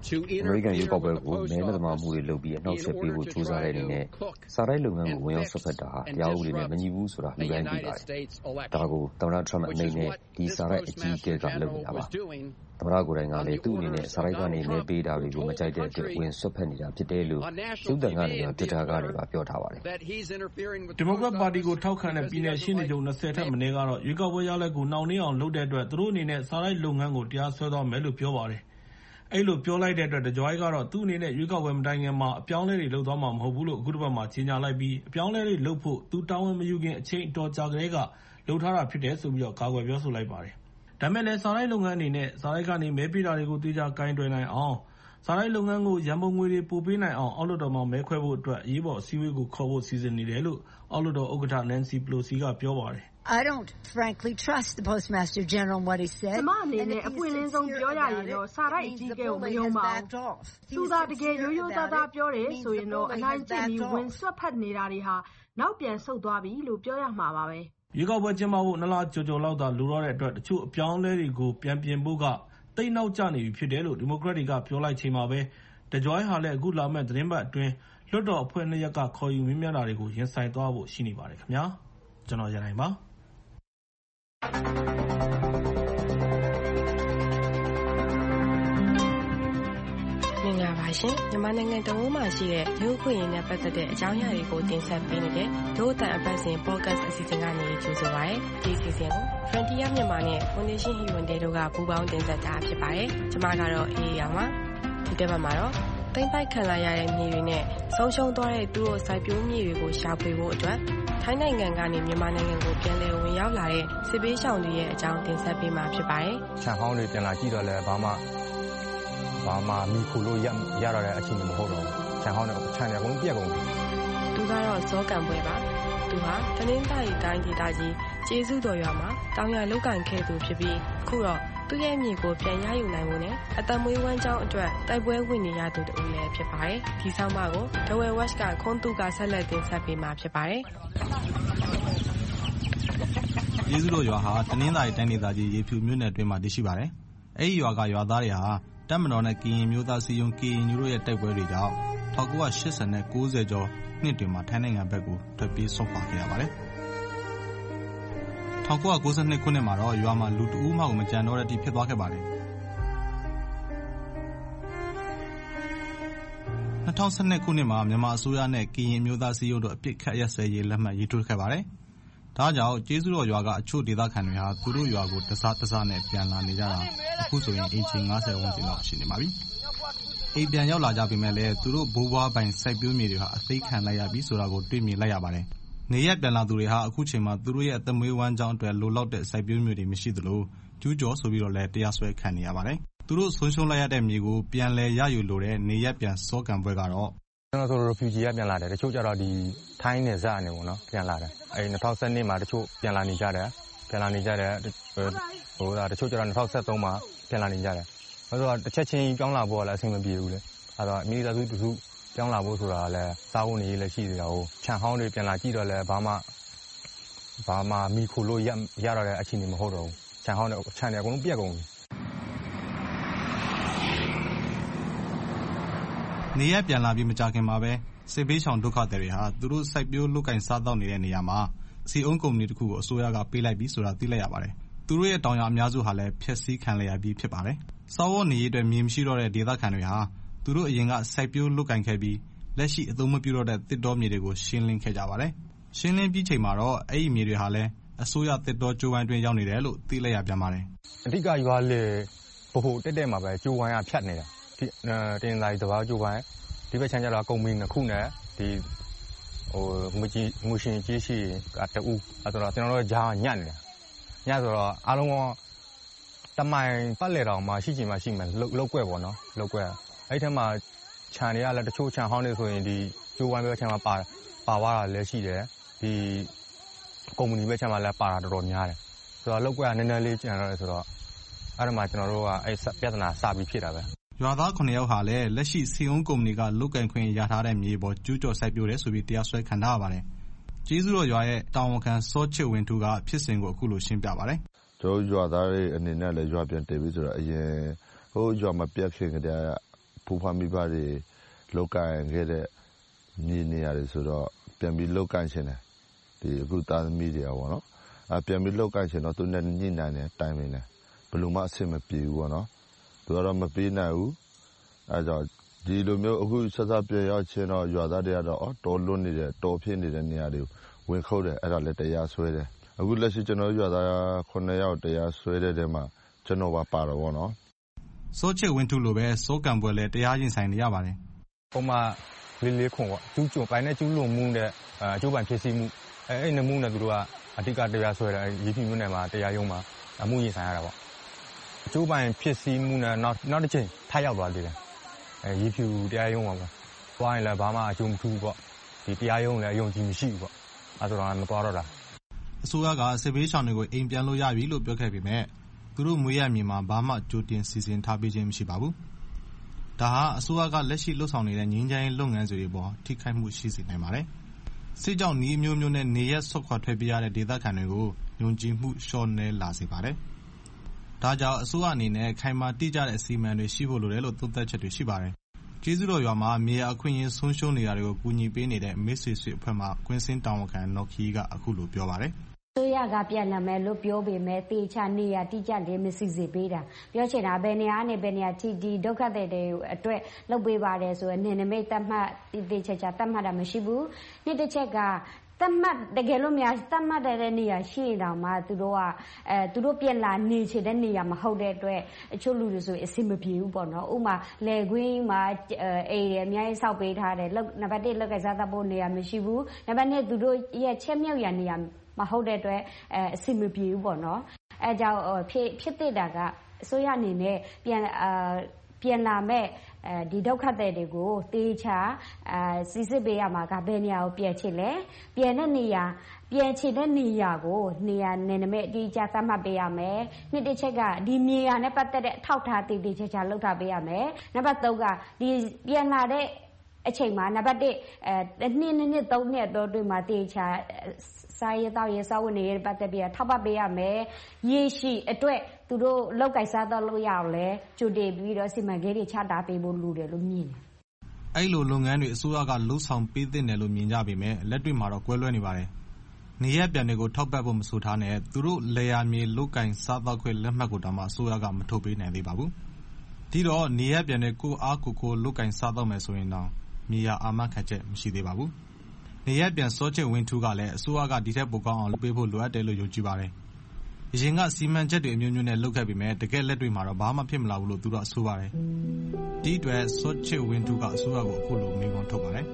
အမေရိကန်ရွေးကောက်ပွဲကိုမဲမသမာမှုတွေလုပ်ပြီးအနှောက်အယှက်ပေးဖို့ကြိုးစားတဲ့အနေနဲ့စာတိုက်လုပ်ငန်းကိုဝင်ရောက်စွက်ဖက်တာဟာတရားဥပဒေနဲ့မညီဘူးဆိုတာလူတိုင်းသိပါတယ်။ဒါကိုသမ္မတထရမ့်အနေနဲ့ဒီစာတိုက်အကြီးအကဲကလုပ်နေတာပါ။သမ္မတကိုယ်တိုင်ကလည်းသူ့အနေနဲ့စာတိုက်ကနေမဲပေးတာတွေကိုမကြိုက်တဲ့အတွက်ဝင်စွက်ဖက်နေတာဖြစ်တယ်လို့ရုပ်သံကနေရော Twitter ကနေပါပြောထားပါတယ်။ဒီမိုကရက်ပါတီကိုထောက်ခံတဲ့ပြည်နယ်ရှင်းနေချုပ်20ထက်မနည်းကတော့ရွေးကောက်ပွဲရလဒ်ကိုနှောင့်နှေးအောင်လုပ်တဲ့အတွက်သူတို့အနေနဲ့စာတိုက်လုပ်ငန်းကိုတရားစွဲသွားမယ်လို့ပြောပါတယ်။အဲ့လိုပြောလိုက်တဲ့အတွက် DeJoy ကတော့သူ့အနေနဲ့ရွေးကောက်ပွဲမတိုင်ခင်မှာအပြောင်းအလဲတွေလုပ်သွားမှာမဟုတ်ဘူးလို့အခုတစ်ပတ်မှာကြေညာလိုက်ပြီးအပြောင်းအလဲတွေလုပ်ဖို့သူတာဝန်မယူခင်အချိန်အတော်ကြာကလေးကလုပ်ထားတာဖြစ်တယ်ဆိုပြီးကာကွယ်ပြောဆိုလိုက်ပါတယ်။ဒါပေမဲ့လည်းစာတိုက်လုပ်ငန်းအနေနဲ့စာတိုက်ကနေမဲပေးတာတွေကိုသေချာကိုင်တွယ်နိုင်အောင်စာတိုက်လုပ်ငန်းကိုရန်ပုံငွေတွေပိုပေးနိုင်အောင်အောက်လွှတ်တော်မှာမဲခွဲဖို့အတွက်အရေးပေါ်အစည်းအဝေးကိုခေါ်ဖို့စီစဉ်နေတယ်လို့အောက်လွှတ်တော်ဥက္ကဋ္ဌ Nancy Pelosi ကပြောပါတယ် I don't frankly trust the Postmaster General and what he said. ကျမအနေနဲ့အပွင့်လင်းဆုံးပြောရရင်တော့စာတိုက်အကြီးအကဲကိုမယုံပါဘူး။သူသာတကယ်ရိုးရိုးသားသားပြောတယ်ဆိုရင်တော့အနိုင်ကျင့်ပြီးဝင်ဆွတ်ဖက်နေတာတွေဟာနောက်ပြန်ဆုတ်သွားပြီလို့ပြောရမှာပါပဲ။ရွေးကောက်ပွဲကျင်းပဖို့2လကျော်လောက်သာလိုတော့တဲ့အတွက်တချို့အပြောင်းအလဲတွေကိုပြန်ပြင်ဖို့ကတိတ်နောက်ကျနေပြီဖြစ်တယ်လို့ဒီမိုကရက်တွေကပြောလိုက်ချိန်မှာပဲ DeJoy ဟာလည်းအခုလာမယ့်သတင်းပတ်အတွင်းလွှတ်တော်အဖွဲ့2ရက်ကခေါ်ယူမေးမြန်းတာတွေကိုရင်ဆိုင်သွားဖို့ရှိနေပါတယ်ခင်ဗျာ။ကျွန်တော်ရနိုင်ပါ။မင်္ဂလာပါရှင်မြန်မာနိုင်ငံတဝန်းမှာရှိတဲ့လူ့အခွင့်အရေးနဲ့ပတ်သက်တဲ့အကြောင်းအရာတွေကိုတင်ဆက်ပေးနေတဲ့ဒို့အတန်အပတ်စဉ် podcast အစီအစဉ်ကနေကြိုဆိုပါရစေဒီအစီအစဉ်ကို Frontier မြန်မာနဲ့ Foundation Human Day တို့ကပူးပေါင်းတင်ဆက်တာဖြစ်ပါတယ်ကျွန်မကတော့အေးရောင်ပါဒီတစ်ပတ်မှာတော့သိမ်းပိုက်ခံလာရတဲ့မြေတွေနဲ့ဆုံးရှုံးသွားတဲ့သူတို့စိုက်ပျိုးမြေတွေကိုရှာဖွေဖို့အတွက်ထိုင်းနိုင်ငံကနေမြန်မာနိုင်ငံကိုပြန်လည်ဝင်ရောက်လာတဲ့စစ်ပေးရှောင်တွေရဲ့အကြောင်းတင်ဆက်ပေးမှာဖြစ်ပါတယ်ခြံဟောင်းတွေပြန်လာကြည့်တော့လဲဘာမှမိခုလို့ရရတဲ့အချိန်မဟုတ်တော့ခြံဟောင်းတွေခြံတွေအကုန်ပြက်ကုန်ပြီသူကတော့ဇောကံပွဲပါသူဟာတနင်္သာရီတိုင်းဒေသကြီးကျေးဇူးတော်ရွာမှာတောင်ရလောက်ကန်ခဲ့သူဖြစ်ပြီးအခုတော့သူ့ရဲ့မြေကိုပြန်ရယူနိုင်ဖို့နဲ့အသက်မွေးဝမ်းကြောင်းအတွက်တိုက်ပွဲဝင်နေရသူတူလည်းဖြစ်ပါတယ်ဒီဆောင်မကို Dawei Watch ကခွန်သူကဆက်လက်တင်ဆက်ပေးမှာဖြစ်ပါတယ်ကျေးဇူးတော်ရွာဟာတနင်္သာရီတိုင်းဒေသကြီးရေဖြူမြို့နယ်အတွင်းမှာတည်ရှိပါတယ်အဲဒီရွာကရွာသားတွေဟာတပ်မတော်နဲ့ကရင်မျိုးသားစီယုံ KNU တို့ရဲ့တိုက်ပွဲတွေကြောင့်1980နဲ့90ကျော်နှစ်တွေမှာထိုင်းနိုင်ငံဘက်ကိုထွက်ပြေးဆွန့်ခွာခဲ့ရပါတယ်1992ခုနှစ်မှာတော့ရွာမှာလူတဦးမှမကြံတော့တဲ့အထိဖြစ်သွားခဲ့ပါတယ်2012ခုနှစ်မှာမြန်မာအစိုးရနဲ့ကရင်မျိုးသားစီယုံတို့အပစ်ခတ်ရပ်စဲရေးလက်မှတ်ရေးထိုးခဲ့ပါတယ်ဒါကြောင့်ကျေးဇူးတော်ရွာကအချို့ဒေသခံတွေဟာသူတို့ရွာကိုတစားနဲ့ပြန်လာနေကြတာအခုဆိုရင်အင်ချီ90ဝန်းကျင်လောက်ရှိနေပါပြီအိမ်ပြန်ရောက်လာကြပြီမဲ့လည်းသူတို့ဘိုးဘွားပိုင်စိုက်ပျိုးမြေတွေဟာအသိခံလိုက်ရပြီဆိုတာကိုတွေ့မြင်လိုက်ရပါတယ်နေရက်ပြန်လာသူတွေဟာအခုချိန်မှာသူတို့ရဲ့အသက်မွေးဝမ်းကြောင်းအတွက်လိုလောက်တဲ့စိုက်ပျိုးမြေတွေမရှိသလိုကျူးကျော်ဆိုပြီးတော့လည်းတရားစွဲခံနေရပါတယ်သူတို့ဆုံးရှုံးလိုက်ရတဲ့မြေကိုပြန်လဲရယူလိုတဲ့နေရက်ပြန်စောကံပွဲကတော့ကျွန်တော်တို့ refugee ကပြန်လာတယ်တချို့ကျတော့ဒီထိုင်းနယ်စပ်အနေပေါ့နော်ပြန်လာတယ်အဲဒီ2012မှာတချို့ပြန်လာနေကြတယ်ဟိုတချို့ကျတော့2013မှာပြန်လာနေကြတယ်ဆိုတော့တစ်ချက်ချင်းပြောင်းလာဖို့ကလည်းအဆင်မပြေဘူးလေအဲတော့အမိသားစုတစုပြောင်းလာဖို့ဆိုတာကလည်းစားဖို့နေရေးလည်းရှိသေးတာဟုတ်ခြံဟောင်းတွေပြန်လာကြည့်တော့လည်းဘာမှမိခုလို့ရတဲ့အချိန်မဟုတ်တော့ဘူးခြံဟောင်းတွေခြံတွေအကုန်လုံးပြက်ကုန်ပြီနေရပြန်လာပြီးမကြခင်မှာပဲစစ်ပေးဆောင်ဒုက္ခသည်တွေဟာသူတို့စိုက်ပျိုးလုပ်ကင်စားတောက်နေတဲ့နေရာမှာစီအုံကုမ္ပဏီတစ်ခုကိုအစိုးရကပေးလိုက်ပြီးဆိုတာသိလိုက်ရပါတယ်သူတို့ရဲ့တောင်ယာအများစုဟာလည်းဖျက်ဆီးခံလိုက်ရပြီးဖြစ်ပါတယ်စားဝတ်နေရေးအတွက်မြေမရှိတော့တဲ့ဒေသခံတွေဟာသူတို့အရင်ကစိုက်ပျိုးလုပ်ကင်ခဲ့ပြီးလက်ရှိအသုံးမပြုတော့တဲ့တစ်တောမြေတွေကိုရှင်းလင်းခဲ့ကြပါတယ်ရှင်းလင်းပြီးချိန်မှာတော့အဲ့ဒီမြေတွေဟာလည်းအစိုးရတစ်တောကျိုးဝိုင်းတွင်ရောက်နေတယ်လို့သိလိုက်ရပြန်ပါတယ်အဓိကရွာလေဘို့တက်မှာပဲကျိုးဝိုင်းကဖြတ်နေတာတင်သားတဘာကျိုးဝိုင်းဒီဘက်ချမ်းကျတော့ကုမ္ပဏီနှစ်ခုနဲ့ဒီငွေရှင်ကြီးရှိကတူအဲ့တော့ကျွန်တော်တို့ဂျာညံ့နေတာညဆိုတော့အားလုံးကတမိုင်ပတ်လေတော်မှာရှိချင်မှရှိမယ်လောက်ကွက်ပေါ့နော်လောက်ကွက်အဲ့ထက်မှာခြံတွေကလည်းတချို့ခြံဟောင်းတွေဆိုရင်ဒီကျိုးဝိုင်းဘက်ခြံမှာပါသွားတာလည်းရှိတယ်ဒီကုမ္ပဏီဘက်ခြံမှာလည်းပါတာတော်တော်များတယ်ဆိုတော့လောက်ကွက်ကနည်းနည်းလေးကျန်တော့တယ်ဆိုတော့အဲ့ဒါမှကျွန်တော်တို့ကအဲ့ပြဿနာစပြီးဖြစ်တာပဲရွာသား9ယောက်ဟာလည်းလက်ရှိစီအုံကုမ္ပဏီကလုတ်ကင်ခွင့်ရထားတဲ့မြေပေါ်ကျူးကျော်စိုက်ပျိုးတယ်ဆိုပြီးတရားစွဲခံထားရပါတယ်။ကျေးဇူးတော်ရွာရဲ့တာဝန်ခံစောချစ်ဝင်းသူကဖြစ်စဉ်ကိုအခုလိုရှင်းပြပါတယ်။ကျွန်တော်ရွာသားတွေအနေနဲ့လည်းရွာပြန်တည်ပြီးဆိုတော့အရင်ဟိုရွာမှာပြက်ခင်ကတည်းကဖိုးဖွားမိဘတွေလောက်ကန်ခဲ့တဲ့မြေနေရာတွေဆိုတော့ပြန်ပြီးလောက်ကန်ရှင်တယ်ဒီအခုသားသမီးတွေကပေါ့နော်ပြန်ပြီးလောက်ကန်ရှင်တော့သူနဲ့ညှိနှိုင်းတယ်တိုင်ပင်တယ်ဘယ်လိုမှအဆင်မပြေဘူးပေါ့နော်သူကတော့မပေးနိုင်ဘူးအဲကြောင့်ဒီလိုမျိုးအခုဆက်ဆက်ပြေရောက်ချင်းတော့ရွာသားတွေကတော့တော်လွတ်နေတဲ့တော်ဖြစ်နေတဲ့နေရာတွေကိုဝင်ခုတ်တယ်အဲ့ဒါလည်းတရားစွဲတယ်အခုလက်ရှိကျွန်တော်ရွာသား9ယောက်တရားစွဲတဲ့တဲမှာကျွန်တော်ပါတော့ဗောနော်စောချစ်ဝင်းထုလိုပဲစောကံပွဲလည်းတရားရင်ဆိုင်နေရပါတယ်ပုံမှန်လေးခွန်ပေါ့ကျူးကျွပိုင်းနဲ့ကျူးလွန်မှုတဲ့အကျိုးပိုင်ဖြစ်စီမှုအဲ့နမှုနဲ့သူတို့ကအတိတ်ကတရားစွဲတယ်ရေးဖြူမျိုးနယ်မှာတရားရုံးမှာအမှုရင်ဆိုင်ရတာပေါ့အကျိုးပိုင်ဖြစ်စီမှုနဲ့နောက်တစ်ချိန်ထားရောက်သွားသေးတယ်ရေးဖြူတရားရုံးမှာပေါ့သွားရင်လည်းဘာမှအကျိုးမထူးပေါ့ဒီတရားရုံးလည်းအယုံကြည်မရှိဘူးပေါ့အဲဆိုတော့မသွားတော့တာအစိုးရကစစ်ဘေးရှောင်တွေကိုအိမ်ပြန်လို့ရပြီလို့ပြောခဲ့ပေမဲ့သူတို့မွေးရမြေမှာဘာမှကြိုတင်စီစဉ်ထားပေးခြင်းမရှိပါဘူးဒါဟာအစိုးရကလက်ရှိလှုပ်ဆောင်နေတဲ့ငြိမ်းချမ်းရေးလုပ်ငန်းတွေပေါ်ထိခိုက်မှုရှိစေနိုင်ပါတယ်စစ်ကြောင့်ဤမျိုးမျိုးနဲ့နေရက်ဆွတ်ခွာထွက်ပြေးရတဲ့ဒေသခံတွေကိုညှဉ်းကြည့်မှုလျှော့နေလာစေပါတယ်ဒါကြောင့်အစိုးရအနေနဲ့ခိုင်မာတိကျတဲ့အစီအမံတွေရှိဖို့လိုတယ်လို့သုံးသပ်ချက်တွေရှိပါတယ်ကျေးဇူးတော်ရွာမှာမြေယာအခွင့်အရေးဆုံးရှုံးနေတာတွေကိုကူညီပေးနေတဲ့မစ်ဆွေဆွေအဖွဲ့မှကွင်းစင်းတာဝန်ခံနော်ခီကအခုလိုပြောပါတယ်ဆိုရကပြန်လာမယ်လို့ပြောပေမဲ့တေချာနေရတိကျလေးမစီစီပေးတာပြောချင်တာဘယ်နေရာနဲ့ဘယ်နေရာထိဒီဒုက္ခတွေအတွက်လုပ်ပေးပါတယ်ဆိုရင်နေနမိတ်တတ်မှတ်တေချာချာတတ်မှတ်တာမရှိဘူးနှစ်တစ်ချက်ကတတ်မှတ်တကယ်လို့များတတ်မှတ်တဲ့နေရာရှိရင်တောင်မှသူတို့ပြန်လာနေချင်တဲ့နေရာမဟုတ်တဲ့အတွက်အချို့လူတွေဆိုအဆင်မပြေဘူးပေါ့နော်ဥမာလေကွင်းမှာအေးအများကြီးစောက်ပေးထားတယ်နံပါတ်1လောက်ကစားတတ်ဖို့နေရာမရှိဘူးနံပါတ်2သူတို့ရဲ့ချက်မြောက်ရနေရာမဟုတ်တဲ့အတွက်အဆင်မပြေဘူးပေါ့နော်အဲကြောင့်ဖြစ်တဲ့တာကအစိုးရအနေနဲ့ပြန်လာမဲ့ဒီဒုက္ခတွေကိုတေချာစစ်စစ်ပေးရမှာကဘယ်နေရာကိုပြန်ချစ်လဲပြန်တဲ့နေရာပြန်ချစ်တဲ့နေရာကိုနေရာနယ်နိမိတ်အတိအကျသတ်မှတ်ပေးရမယ်နှစ်တစ်ချက်ကဒီမြေယာနဲ့ပတ်သက်တဲ့အထောက်ထားတည်တည်ချာချာလုပ်ထားပေးရမယ်နံပါတ်3ကဒီပြန်လာတဲ့အချိန်မှာနံပါတ်12နှစ်3နှစ်တော့တွေ့မှာတေချာစာရေးတော့ရေးစာဝင်ရေးပတ်သက်ပြီးထောက်ပံ့ပေးရမယ်ရေရှိအတွက်သူတို့လောက်ကိုက်စားတော့လို့ရအောင်လဲကြိုတင်ပြီးတော့စီမံကိန်းတွေချတာပေးဖို့လိုတယ်လို့မြင်တယ်အဲ့လိုလုပ်ငန်းတွေအစိုးရကလှုပ်ဆောင်ပေးသင့်တယ်လို့မြင်ကြပေမဲ့လက်တွေ့မှာတော့ကွဲလွဲနေပါတယ်နေရပြန်တွေကိုထောက်ပံ့ဖို့မဆိုထားနဲ့သူတို့လေယာမြေလုတ်ကင်စားတော့ခွင့်လက်မှတ်ကိုတောင်မှအစိုးရကမထုတ်ပေးနိုင်သေးပါဘူးဒီတော့နေရပြန်တွေကိုအားကိုလုတ်ကင်စားတော့မယ်ဆိုရင်တော့မြေယာအာမခံချက်မရှိသေးပါဘူးနေရပြန်စောချစ်ဝင်းထူးကလည်းအစိုးရကဒီထက်ပိုကောင်းအောင်လုပ်ပေးဖို့လိုအပ်တယ်လို့ယုံကြည်ပါတယ်အရင်ကစီမံချက်တွေအမျိုးမျိုးနဲ့လုပ်ခဲ့ပေမဲ့တကယ်လက်တွေ့မှာတော့ဘာမှဖြစ်မလာဘူးလို့သူတို့အဆိုပါတယ်ဒီအတွက်စောချစ်ဝင်းထူးကအစိုးရကိုအခုလိုမေးခွန်းထုတ်ပါတယ်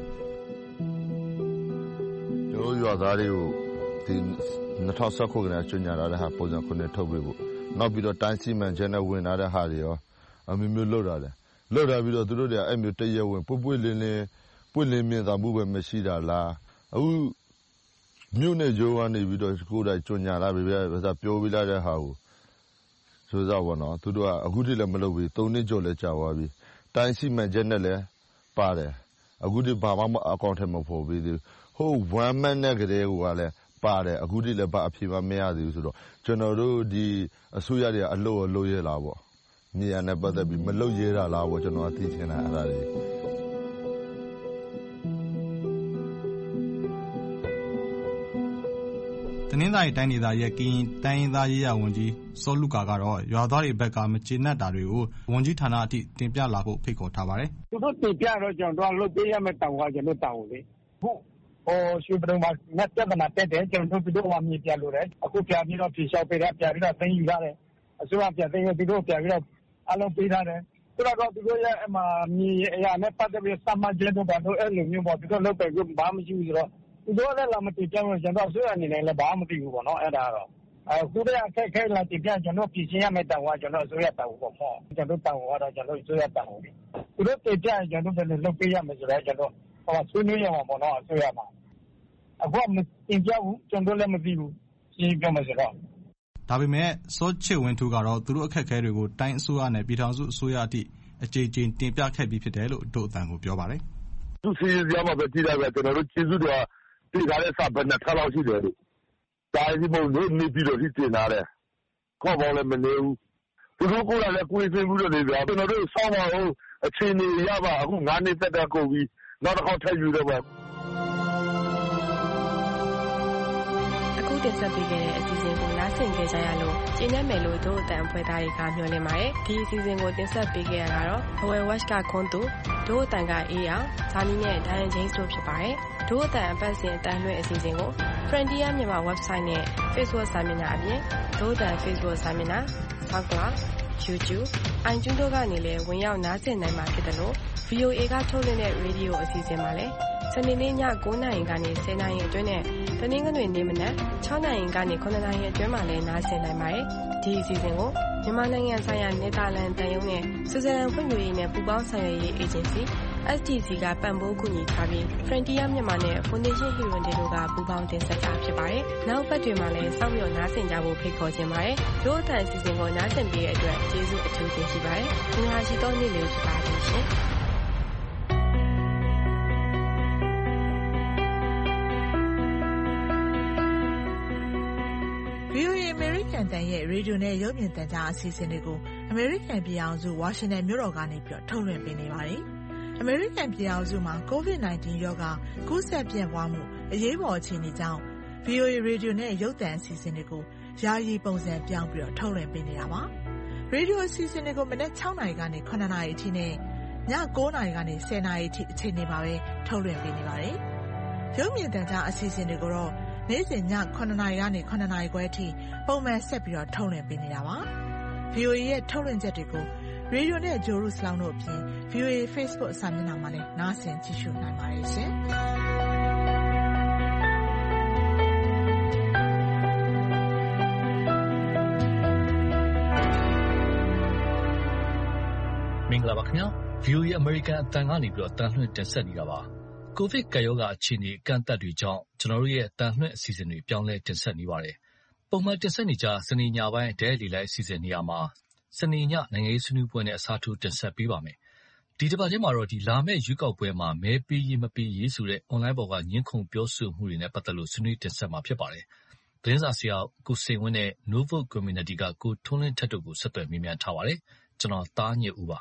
ကျွန်တော်ရွာသားတွေကိုဒီ2019ခုနှစ်ကျွညာလာတဲ့ဟာပုံစံခုနှစ်ထုတ်ပေးဖို့နောက်ပြီးတော့တိုင်းစီမံချက်နဲ့ဝင်လာတဲ့ဟာတွေရောအမျိုးမျိုးလုပ်တာတယ်လုပ်တာပြီးတော့သူတို့တွေကအဲ့မျိုးတရဝင်ပွေလင်းမြင်သာမှုပဲမရှိတာလားအခုမြို့နယ်ကျိုးကနေပြီးတော့ကိုယ်တိုင်ကျွညာလာပြီပဲပြောပြီးလာတဲ့ဟာကိုဆိုတော့ဗောနော်သူတို့ကအခုထိလည်းမလုပ်ဘူး3နှစ်ကျော်လည်းကြာသွားပြီတိုင်းစီမံချက်နဲ့လည်းပါတယ်အခုထိဘာမှအကောင့်ထဲမပေါ်ပြီးသေးဘူးဟို1 month နဲ့ကလေးကလည်းပါတယ်အခုထိလည်းဘာအဖြေမှမရသေးဘူးဆိုတော့ကျွန်တော်တို့ဒီအစိုးရတွေကအလုပ်ရလာပေါ့မြေယာနဲ့ပတ်သက်ပြီးမလုပ်ရတာလားပေါ့ကျွန်တော်သိချင်တာအဲ့ဒါတွေတနင်္သာရီတိုင်းဒေသရဲ့ကရင်တိုင်းရင်းသားရေးရာဝန်ကြီးစောလူကာကတော့ရွာသားတွေဘက်ကမကျေနပ်တာတွေကိုဝန်ကြီးဌာနအထိတင်ပြလာဖို့ဖိတ်ခေါ်ထားပါတယ်သူတို့တင်ပြတော့ကျွန်တော်တို့လုပ်ပေးရမယ့်တောင်းကကျွန်တော်တောင်းလေဟုတ်ရွှေဘုံမှာနဲ့ပြဿနာတက်တယ်ကျွန်တော်တို့ကမြေပြလို့တယ်အခုပြန်ပြီးတော့ဖြေလျှောက်ပေးတယ်ပြန်ပြီးတော့သိမ်းယူရတယ်အစိုးရပြန်သိမ်းသူတို့ပြန်ပြီးတော့အလုံးပေးထားတယ်ဆိုတော့သူတို့ရဲ့အမှမြေအရာနဲ့ပတ်သက်ပြီးစမ်းမကျဲတော့တော့အဲ့လိုမျိုးပေါ့သူတို့လုပ်ပဲဘာမှမရှိဘူးဆိုတော့သူတို့လည်းလာမတင်ပြလို့ကျွန်တော်အစိုးရအနေနဲ့လည်းဘာမှမသိဘူးပေါ့နော်အဲ့ဒါတော့အခုတည်းအခက်ခဲလာတင်ပြကျွန်တော်ပြင်ဆင်ရမယ့်တောင်းကကျွန်တော်အစိုးရတောင်းပေါ့ပေါ့ကျွန်တော်တောင်းကတော့ကျွန်တော်အစိုးရတောင်းတယ်သူတို့တင်ပြကျွန်တော်လည်းလုပ်ပေးရမယ်ဆိုတော့ကျွန်တော်ဆွေးနွေးရမှာပေါ့နော်အစိုးရမှာအခုမတင်ပြဘူးကျွန်တော်လည်းမသိဘူးရှင်းပြမယ်ဆိုတော့ဒါပေမဲ့စောချစ်ဝင်းထူးကတော့သူတို့အခက်ခဲတွေကိုတိုင်းအစိုးရနဲ့ပြည်ထောင်စုအစိုးရအထိအကြိမ်ကြိမ်တင်ပြခဲ့ပြီးဖြစ်တယ်လို့တို့အတန်ကိုပြောပါတယ်သူစီရမှာပဲကြည့်လိုက်ပဲကျွန်တော်တို့ကျေးဇူးတော်ပြည်ထားတဲ့စာဘယ်နဲ့ထားလို့ရှိတယ်လို့ဒါကြီးမို့လို့နေပြီးတော့ဒီတင်လာတယ်ခေါ်ပေါင်းလည်းမနေဘူးသူတို့ကိုယ်လည်းကိုယ်စင်ဘူးလို့နေပြကျွန်တော်တို့စောင်းပါဦးအခြေအနေအရပါအခု9နှစ်သက်တမ်းကုန်ပြီးနောက်တစ်ခေါက်ထပ်ယူတော့ပါအခုတင်ဆက်ပေးခဲ့တဲ့အစီအစဉ်ကိုနားဆင်ကြရလို့ကျင်းရမယ်လို့တို့အတန်ဖွဲ့သားတွေကမျှော်လင့်ပါတယ်ဒီအစီအစဉ်ကိုတင်ဆက်ပေးခဲ့ရတာတော့ Hawai Watch ကခွန်သူတို့အတန်ကအေးအောင်ဇာနီနဲ့ဒိုင်ဂျိန်းတို့ဖြစ်ပါတယ်တို့အတန်အပတ်စဉ်အတန်လွှင့်အစီအစဉ်ကို Frontier မြန်မာ website နဲ့ Facebook စာမျက်နှာအပြင်တို့အတန် Facebook စာမျက်နှာ SoundCloud YouTube iTunes တို့ကနေလည်းဝင်ရောက်နားဆင်နိုင်မှာဖြစ်တယ်လို့ VOA ကထုတ်လွှင့်တဲ့ရေဒီယိုအစီအစဉ်မှာလည်းစနေနေ့ည9:00 နာရီကနေ10:00 နာရီအတွင်းနဲ့တနင်္ဂနွေနေ့မနက်6:00 နာရီကနေ9:00 နာရီအတွင်းမှာလည်းနားဆင်နိုင်ပါတယ်။ဒီအစီအစဉ်ကိုမြန်မာနိုင်ငံဆိုင်ရာနယ်သာလန်တန်ယုံနဲ့ဆွစ်ဇာလန်ဖွံ့ဖြိုးရေးနဲ့ပူးပေါင်းဆောင်ရွက်ရေးအေဂျင်စီ STC ကပံ့ပိုးကူညီထားပြီး Frontier မြန်မာနဲ့ Foundation Huron တို့ကပူးပေါင်းတင်ဆက်တာဖြစ်ပါတယ်။နောက်ပတ်တွေမှာလည်းစောင့်မျှော်နားဆင်ကြဖို့ဖိတ်ခေါ်ခြင်းပါတယ်။တို့အတန်အစီအစဉ်ကိုနားဆင်ပေးတဲ့အတွက်ကျေးဇူးအထူးတင်ရှိပါတယ်။ဒီမှာရှိသောနေ့လေးဖြစ်ပါသည်ရှင်။ VOA American တန်ရဲ့ရေဒီယိုနဲ့ရုပ်မြင်သံကြားအစီအစဉ်တွေကို American ပြည်အောင်စု Washington မြို့တော်ကနေပြီးထုတ်လွှင့်ပေးနေပါတယ်။ American ပြည်အောင်စုမှာ COVID-19 ရောဂါကူးစက်ပြန့်ပွားမှုအရေးပေါ်အခြေအနေကြောင့် VOA ရေဒီယိုနဲ့ရုပ်သံအစီအစဉ်တွေကိုယာယီပုံစံပြောင်းပြီးထုတ်လွှင့်ပေးနေတာပါ။ရေဒီယိုအစီအစဉ်တွေကိုမနက်6:00 နာရီကနေ9:00 နာရီအထိနဲ့ည9:00 နာရီကနေ10:00 နာရီအထိအချိန်တွေမှာပဲထုတ်လွှင့်ပေးနေပါတယ်။ရုပ်မြင်သံကြားအစီအစဉ်တွေကိုတော့နေ့စဉ်ည9:00 နာရီကနေ9:00 နာရီခွဲအထိပုံမှန်ဆက်ပြီးထုတ်လွှင့်ပေးနေတာပါ။ VOA ရဲ့ထုတ်လွှင့်ချက်တွေကိုရေဒီယိုနဲ့ဂျိုရုစလောင်းတို့အပြင် VOA Facebook စာမျက်နှာမှာလည်းနားဆင်ကြည့်ရှုနိုင်ပါတယ်ရှင်။မင်္ဂလာပါခင်ဗျာ VOA American အတန်ကနေပြီးတော့တန်လွှင့်တင်ဆက်နေတာပါကိုဗစ်ကပ်ရောဂါအခြေအနေအကန့်အသတ်တွေကြောင့်ကျွန်တော်တို့ရဲ့တန်လွှင့်အစီအစဉ်တွေပြောင်းလဲတင်ဆက်နေပါတယ်ပုံမှန်တင်ဆက်နေကြစနေညပိုင်းဒဲလီလိုက်အစီအစဉ်နေရာမှာစနေညနိုင်ငံရေးဆွေးနွေးပွဲနဲ့အစားထိုးတင်ဆက်ပေးပါမယ်ဒီတစ်ပတ်ထဲမှာတော့ဒီလာမယ့်ရွေးကောက်ပွဲမှာမဲပေးရေးမပေးရေးဆိုတဲ့ online ပေါ်ကညှင်းခုန်ပြောဆိုမှုတွေနဲ့ပတ်သက်လို့ဆွေးနွေးတင်ဆက်မှာဖြစ်ပါတယ်သတင်းစာဆရာကိုစိန်ဝင်းနဲ့ Novo Community ကကိုထွန်းလင်းထက်တို့ကိုဆက်သွယ်မေးမြန်းထားပါတယ်ကျွန်တော်သားညစ်ဦးပါ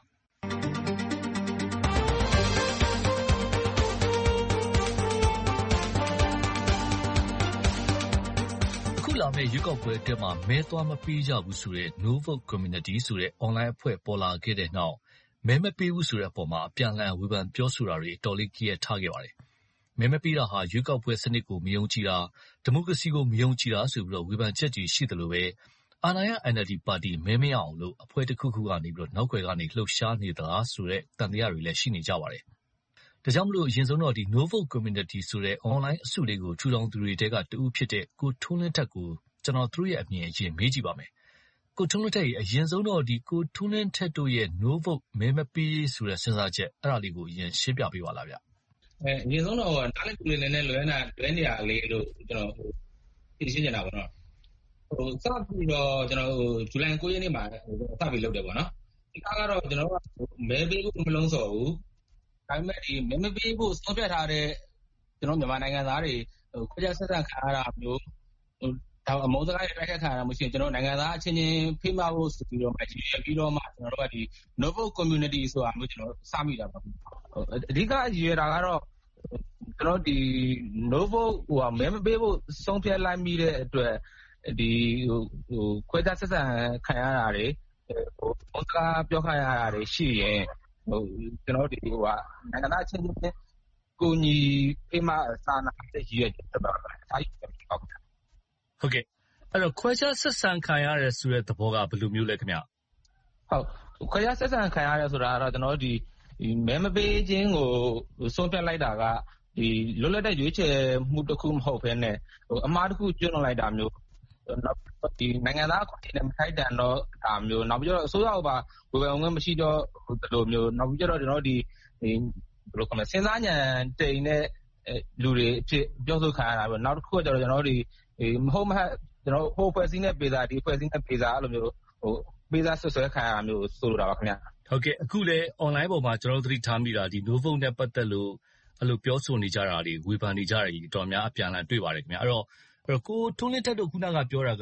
လာမယ့်ရွေးကောက်ပွဲအတွင်းမှာမဲသွားမပေးကြဘူးဆိုတဲ့ No Vote Community ဆိုတဲ့ online အဖွဲ့ပေါ်လာခဲ့တဲ့နောက်မဲမပေးဘူးဆိုတဲ့အပေါ်မှာအပြန်အလှန်ဝေဖန်ပြောဆိုတာတွေတော်လေးကြီးရထားခဲ့ပါတယ်။မဲမပေးတာဟာရွေးကောက်ပွဲစနစ်ကိုမယုံကြည်တာဒီမိုကရေစီကိုမယုံကြည်တာဆိုပြီးဝေဖန်ချက်ကြီးရှိသလိုပဲအာဏာရ NLD ပါတီမဲမရအောင်လို့အဖွဲ့တစ်ခုခုကနေပြီးနောက်ွယ်ကနေလှုပ်ရှားနေသလားဆိုတဲ့တန်တရားတွေလည်းရှိနေကြပါတယ်။ဒါကြောင့်မလို့အရင်ဆုံးတော့ဒီ No Vote Community ဆိုတဲ့ online အစုလေးကိုထူထောင်သူတွေတဲကတူဦးဖြစ်တဲ့ကိုထွန်းလင်းထက်ကိုကျွန်တော်သူ့ရဲ့အမြင်အရင်မေးကြည့်ပါမယ်။ကိုထွန်းလင်းထက်အရင်ဆုံးတော့ဒီကိုထွန်းလင်းထက်တို့ရဲ့ No Vote မဲမပေးဆိုတဲ့စဉ်းစားချက်အဲ့ဒါလေးကိုအရင်ရှင်းပြပေးပါလားဗျ။အရင်ဆုံးတော့နားလည်ကူလေးနဲ့လွဲနေရလေးလို့ကျွန်တော်သိရှင်းနေတာပေါ့နော်။စပြီးတော့ကျွန်တော်ဇူလိုင်9 ရက်နေ့မှာစပြီးလုပ်တယ်ပေါ့နော်။ဒီကတော့ကျွန်တော်မဲပေးဖို့မလုံးစော်ဘူး။ဒါပေမဲ့ဒီမဲမပေးဖို့ဆုံးဖြတ်ထားတဲ့ကျွန်တော်မြန်မာနိုင်ငံသားတွေခွဲခြားဆက်ဆံခံရတာမျိုးဒါအမုန်းစကားတွေတိုက်ခတ်ခံရတာမရှိရင်ကျွန်တော်နိုင်ငံသားအချင်းချင်းဖိမဖို့ဆိုပြီးတော့မှရည်ပြီးတော့မှကျွန်တော်တို့ကဒီ No Vote Community ဆိုတာမျိုးကျွန်တော်စမိတာပါအဓိကရည်ရတာကတော့ကျွန်တော်ဒီ No Vote မဲမပေးဖို့ဆုံးဖြတ်လိုက်မိတဲ့အတွက်ဒီခွဲခြားဆက်ဆံခံရတာတွေအမုန်းစကားပြောခံရတာတွေရှိရင်ကျွန်တော်ဒီနိုင်ငံသားအချင်းချင်းကိုညီဖိမစာနာတဲ့ရည်ရချက်ပါပဲအားကြီးဟုတ်ကဲ့အဲ့တော့ခွဲခြားဆက်ဆံခံရတယ်ဆိုတဲ့သဘောကဘယ်လိုမျိုးလဲခင်ဗျဟုတ်ခွဲခြားဆက်ဆံခံရတယ်ဆိုတာကတော့ကျွန်တော်ဒီမဲမပေးခြင်းကိုဆုံးဖြတ်လိုက်တာကဒီလွတ်လပ်တဲ့ရွေးချယ်မှုတစ်ခုမဟုတ်ဘဲနဲ့အမှားတစ်ခုကျွလွန်လိုက်တာမျိုးဒီနိုင်ငံသားအခွင့်အရေးနဲ့မထိုက်တန်တော့ဒါမျိုးနောက်ပြီးတော့အစိုးရကပါဝေဖန်ဝင်မရှိတော့ဒီလိုမျိုးနောက်ပြီးတော့ကျွန်တော်ဒီဘယ်လိုခေါ်မလဲစဉ်းစားဉာဏ်တိမ်တဲ့လူတွေအဖြစ်ပြောဆိုခံရတာပဲနောက်တစ်ခုကကျတော့ကျွန်တော်ဒီမဟုတ်မဟုတ်ကျွန်တော်ဟိုဖွဲ့စည်းတဲ့ပေစာဒီဖွဲ့စည်းတဲ့ပေစာအဲ့လိုမျိုးပေစာဆွဆွဲခံရတာမျိုးဆိုလိုတာပါခင်ဗျဟုတ်ကဲ့အခုလည်း online ပေါ်မှာကျွန်တော်တို့သတိထားမိတာဒီ No Vote နဲ့ပတ်သက်လို့အဲ့လိုပြောဆိုနေကြတာတွေဝေဖန်နေကြတာကြီးတော်များအပြန်အလှန်တွေ့ပါတယ်ခင်ဗျအဲ့တော့ကိုထွန်းလင်းထက်တို့ခုနကပြောတာက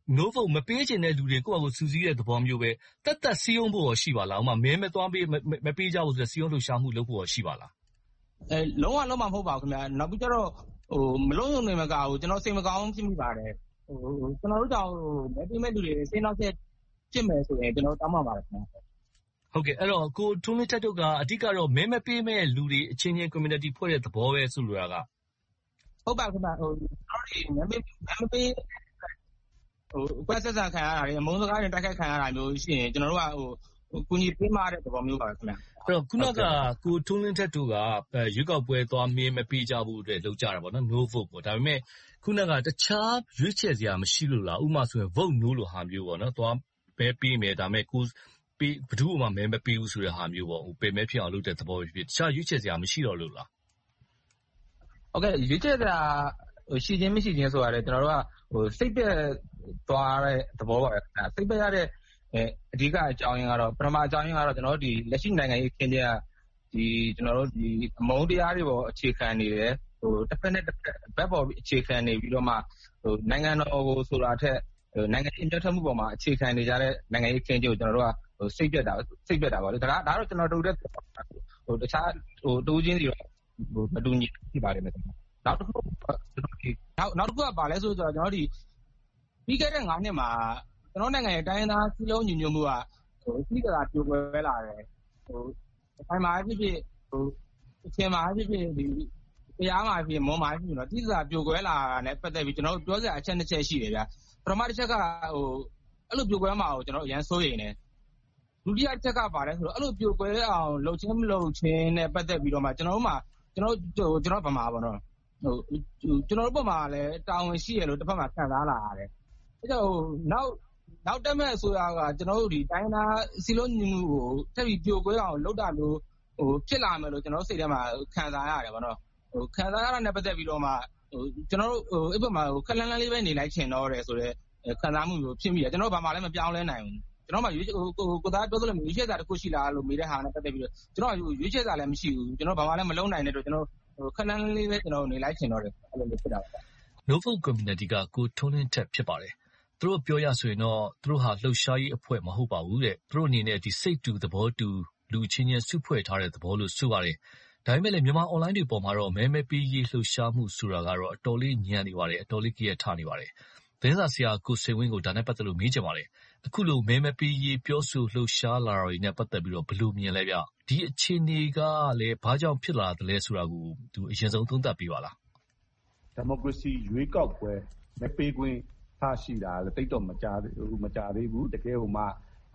no vote မပေးချင်တဲ့လူတွေကိုယ့်အကိုစူးစီးတဲ့သဘောမျိုးပဲတက်တက်စီးအောင်ဖို့ရှိပါလားဥမာမဲမသွားပေးမပေးကြဘူးဆိုစီးအောင်လှုပ်ရှားမှုလုပ်ဖို့ရှိပါလားလုံးဝလုံးမဟုတ်ပါဘူးခင်ဗျာနောက်ပြီးတော့မလုံးုံနေမကဘူးကျွန်တော်စိတ်မကောင်းဖြစ်မိပါတယ်ကျွန်တော်တို့ကြောင့်မဲပေးမဲ့လူတွေစိတ်နှောက်ချက်ဖြစ်မယ်ဆိုရင်ကျွန်တော်တောင်းပန်ပါတယ်ခင်ဗျာဟုတ်ကဲ့အဲ့တော့ကိုထွန်းလင်းထက်တို့ကအဓိကတော့မဲမပေးမဲ့လူတွေအချင်းချင်း community ဖွဲ့တဲ့သဘောပဲဆိုလိုတာကဟုတ်ပါခင်ဗျာကျွန်တော်တို့မဲမပေးကွက်ဆက်ဆံခံရတာတွေအမုန်းစကားတွေတိုက်ခိုက်ခံရတာမျိုးရှိရင်ကျွန်တော်တို့ကကူညီပေးမတဲ့သဘောမျိုးပါခင်ဗျာအဲ့တော့ခုနကကိုထွန်းလင်းထက်တို့ကရွေးကောက်ပွဲသွားမပေးကြဘူးအတွက်လုပ်ကြတာပေါ့နော် no vote ပေါ့ဒါပေမဲ့ခုနကတခြားရွေးချယ်စရာမရှိလို့လားဥပမာဆိုရင် vote no လို့ဟာမျိုးပေါ့နော်သွားပဲပေးမယ်ဒါပေမဲ့ကိုဘယ်သူမှမဲမပေးဘူးဆိုတဲ့ဟာမျိုးပေါ့ပယ်မဲဖြစ်အောင်လုပ်တဲ့သဘောဖြစ်တခြားရွေးချယ်စရာမရှိတော့လို့လားဟုတ်ကဲ့ရွေးချယ်စရာရှိချင်းမရှိချင်းဆိုရတယ်ကျွန်တော်တို့ကစိတ်ပြက်သွားတဲ့သဘောပါပဲစိတ်ပြက်ရတဲ့အဓိကအကြောင်းရင်းကတော့ပထမအကြောင်းရင်းကတော့ကျွန်တော်တို့ဒီလက်ရှိနိုင်ငံရေးခင်းတဲ့ကျွန်တော်တို့ဒီအမုန်းတရားတွေပေါ်အခြေခံနေတယ်တစ်ဖက်နဲ့တစ်ဖက်ဘက်ပေါ်အခြေခံနေပြီးတော့မှနိုင်ငံတော်ကိုဆိုတာထက်နိုင်ငံရေးပြတ်ထမှုပေါ်မှာအခြေခံနေကြတဲ့နိုင်ငံရေးခင်းကျိုးကျွန်တော်တို့ကစိတ်ပြက်တာပါလေဒါတော့ကျွန်တော်တို့တဲ့တခြားတိုးချင်းစီတော့မတူညီဖြစ်ပါလိမ့်မယ်နောက်တစ်ခုကပါလဲဆိုတော့ကျွန်တော်ဒီပြီးခဲ့တဲ့9နှစ်မှာကျွန်တော်နိုင်ငံရဲ့တိုင်းရင်းသားစည်းလုံးညီညွတ်မှုကစီးကလာပြိုကွဲလာတယ်အခိုင်အမာဖြစ်ဖြစ်အချင်းမာဖြစ်ဖြစ်ဒီတရားမှာဖြစ်မွန်မာဖြစ်ဖြစ်တော့စီးကလာပြိုကွဲလာတာနဲ့ပတ်သက်ပြီးကျွန်တော်ပြောစရာအချက်2ချက်ရှိတယ်ဗျာပထမတစ်ချက်ကအဲ့လိုပြိုကွဲမှာကိုကျွန်တော်အရန်စိုးရိမ်နေဒုတိယချက်ကပါလဲဆိုတော့အဲ့လိုပြိုကွဲအောင်လှုပ်ချင်းမလှုပ်ချင်းနဲ့ပတ်သက်ပြီးတော့မှကျွန်တော်ဗမာပေါ့နော်ကျွန်တော်တို့ဘက်မှာလည်းတာဝန်ရှိရလို့တစ်ဖက်မှာခံစားလာရတယ်အဲ့တော့နောက်တက်မဲ့အစိုးရကကျွန်တော်တို့ဒီတိုင်းသားစီလုံးညီမှုကိုထပ်ပြီးပြိုကွဲအောင်လုပ်တာမျိုးဖြစ်လာမယ်လို့ကျွန်တော်စိတ်ထဲမှာခံစားရတယ်ပေါ့နော်ခံစားရတာနဲ့ပတ်သက်ပြီးတော့မှကျွန်တော်တို့အဲ့ဘက်မှာခက်လန်းလန်းလေးပဲနေလိုက်ချင်တော့တယ်ဆိုတော့ခံစားမှုမျိုးဖြစ်မိတယ်ကျွန်တော်ဘာမှလည်းမပြောင်းလဲနိုင်ဘူးကျွန်တော်မှကိုသားပြောသလိုမျိုးရွေးချယ်စာတစ်ခုရှိလားလို့မေးတဲ့ဟာနဲ့ပတ်သက်ပြီးတော့ကျွန်တော်ရွေးချယ်စာလည်းမရှိဘူးကျွန်တော်ဘာမှလည်းမလုပ်နိုင်တဲ့အတွက်ကျွန်တော်ခက်လန်းလေးပဲကျွန်တော်နေလိုက်ချင်တော့တယ်အဲ့လိုမျိုးဖြစ်တာပါ No vote community ကကိုထွန်းလင်းထက်ဖြစ်ပါတယ်သူတို့ပြောရဆိုရင်တော့သူတို့ဟာလှုပ်ရှားရေးအဖွဲ့မဟုတ်ပါဘူးတဲ့သူတို့အနေနဲ့ဒီစိတ်တူသဘောတူလူချင်းချင်းစုဖွဲ့ထားတဲ့သဘောလို့ဆိုပါတယ်ဒါပေမဲ့လည်းမြန်မာ online တွေပေါ်မှာတော့မဲပေးရေးလှုပ်ရှားမှုဆိုတာကတော့အတော်လေးညံ့နေပါတယ်အတော်လေးကြက်ထနေပါတယ်သတင်းစာဆရာကိုစိန်ဝင်းကိုဒါနဲ့ပတ်သက်လို့မေးချင်ပါတယ်အခုလိုမဲပေးရေးပြောဆိုလှုပ်ရှားလာတာတွေနဲ့ပတ်သက်ပြီးတော့ဘယ်လိုမြင်လဲဗျဒီအခြေအနေကလည်းဘာကြောင့်ဖြစ်လာတယ်လဲဆိုတာကိုသူအရင်ဆုံးသုံးသပ်ပြပါလားဒီမိုကရေစီရွေးကောက်ပွဲမဲပေးခွင့်ထားရှိတာလည်းတိတ်တော့မကြသေးဘူးတကယ်ဟိုမှာ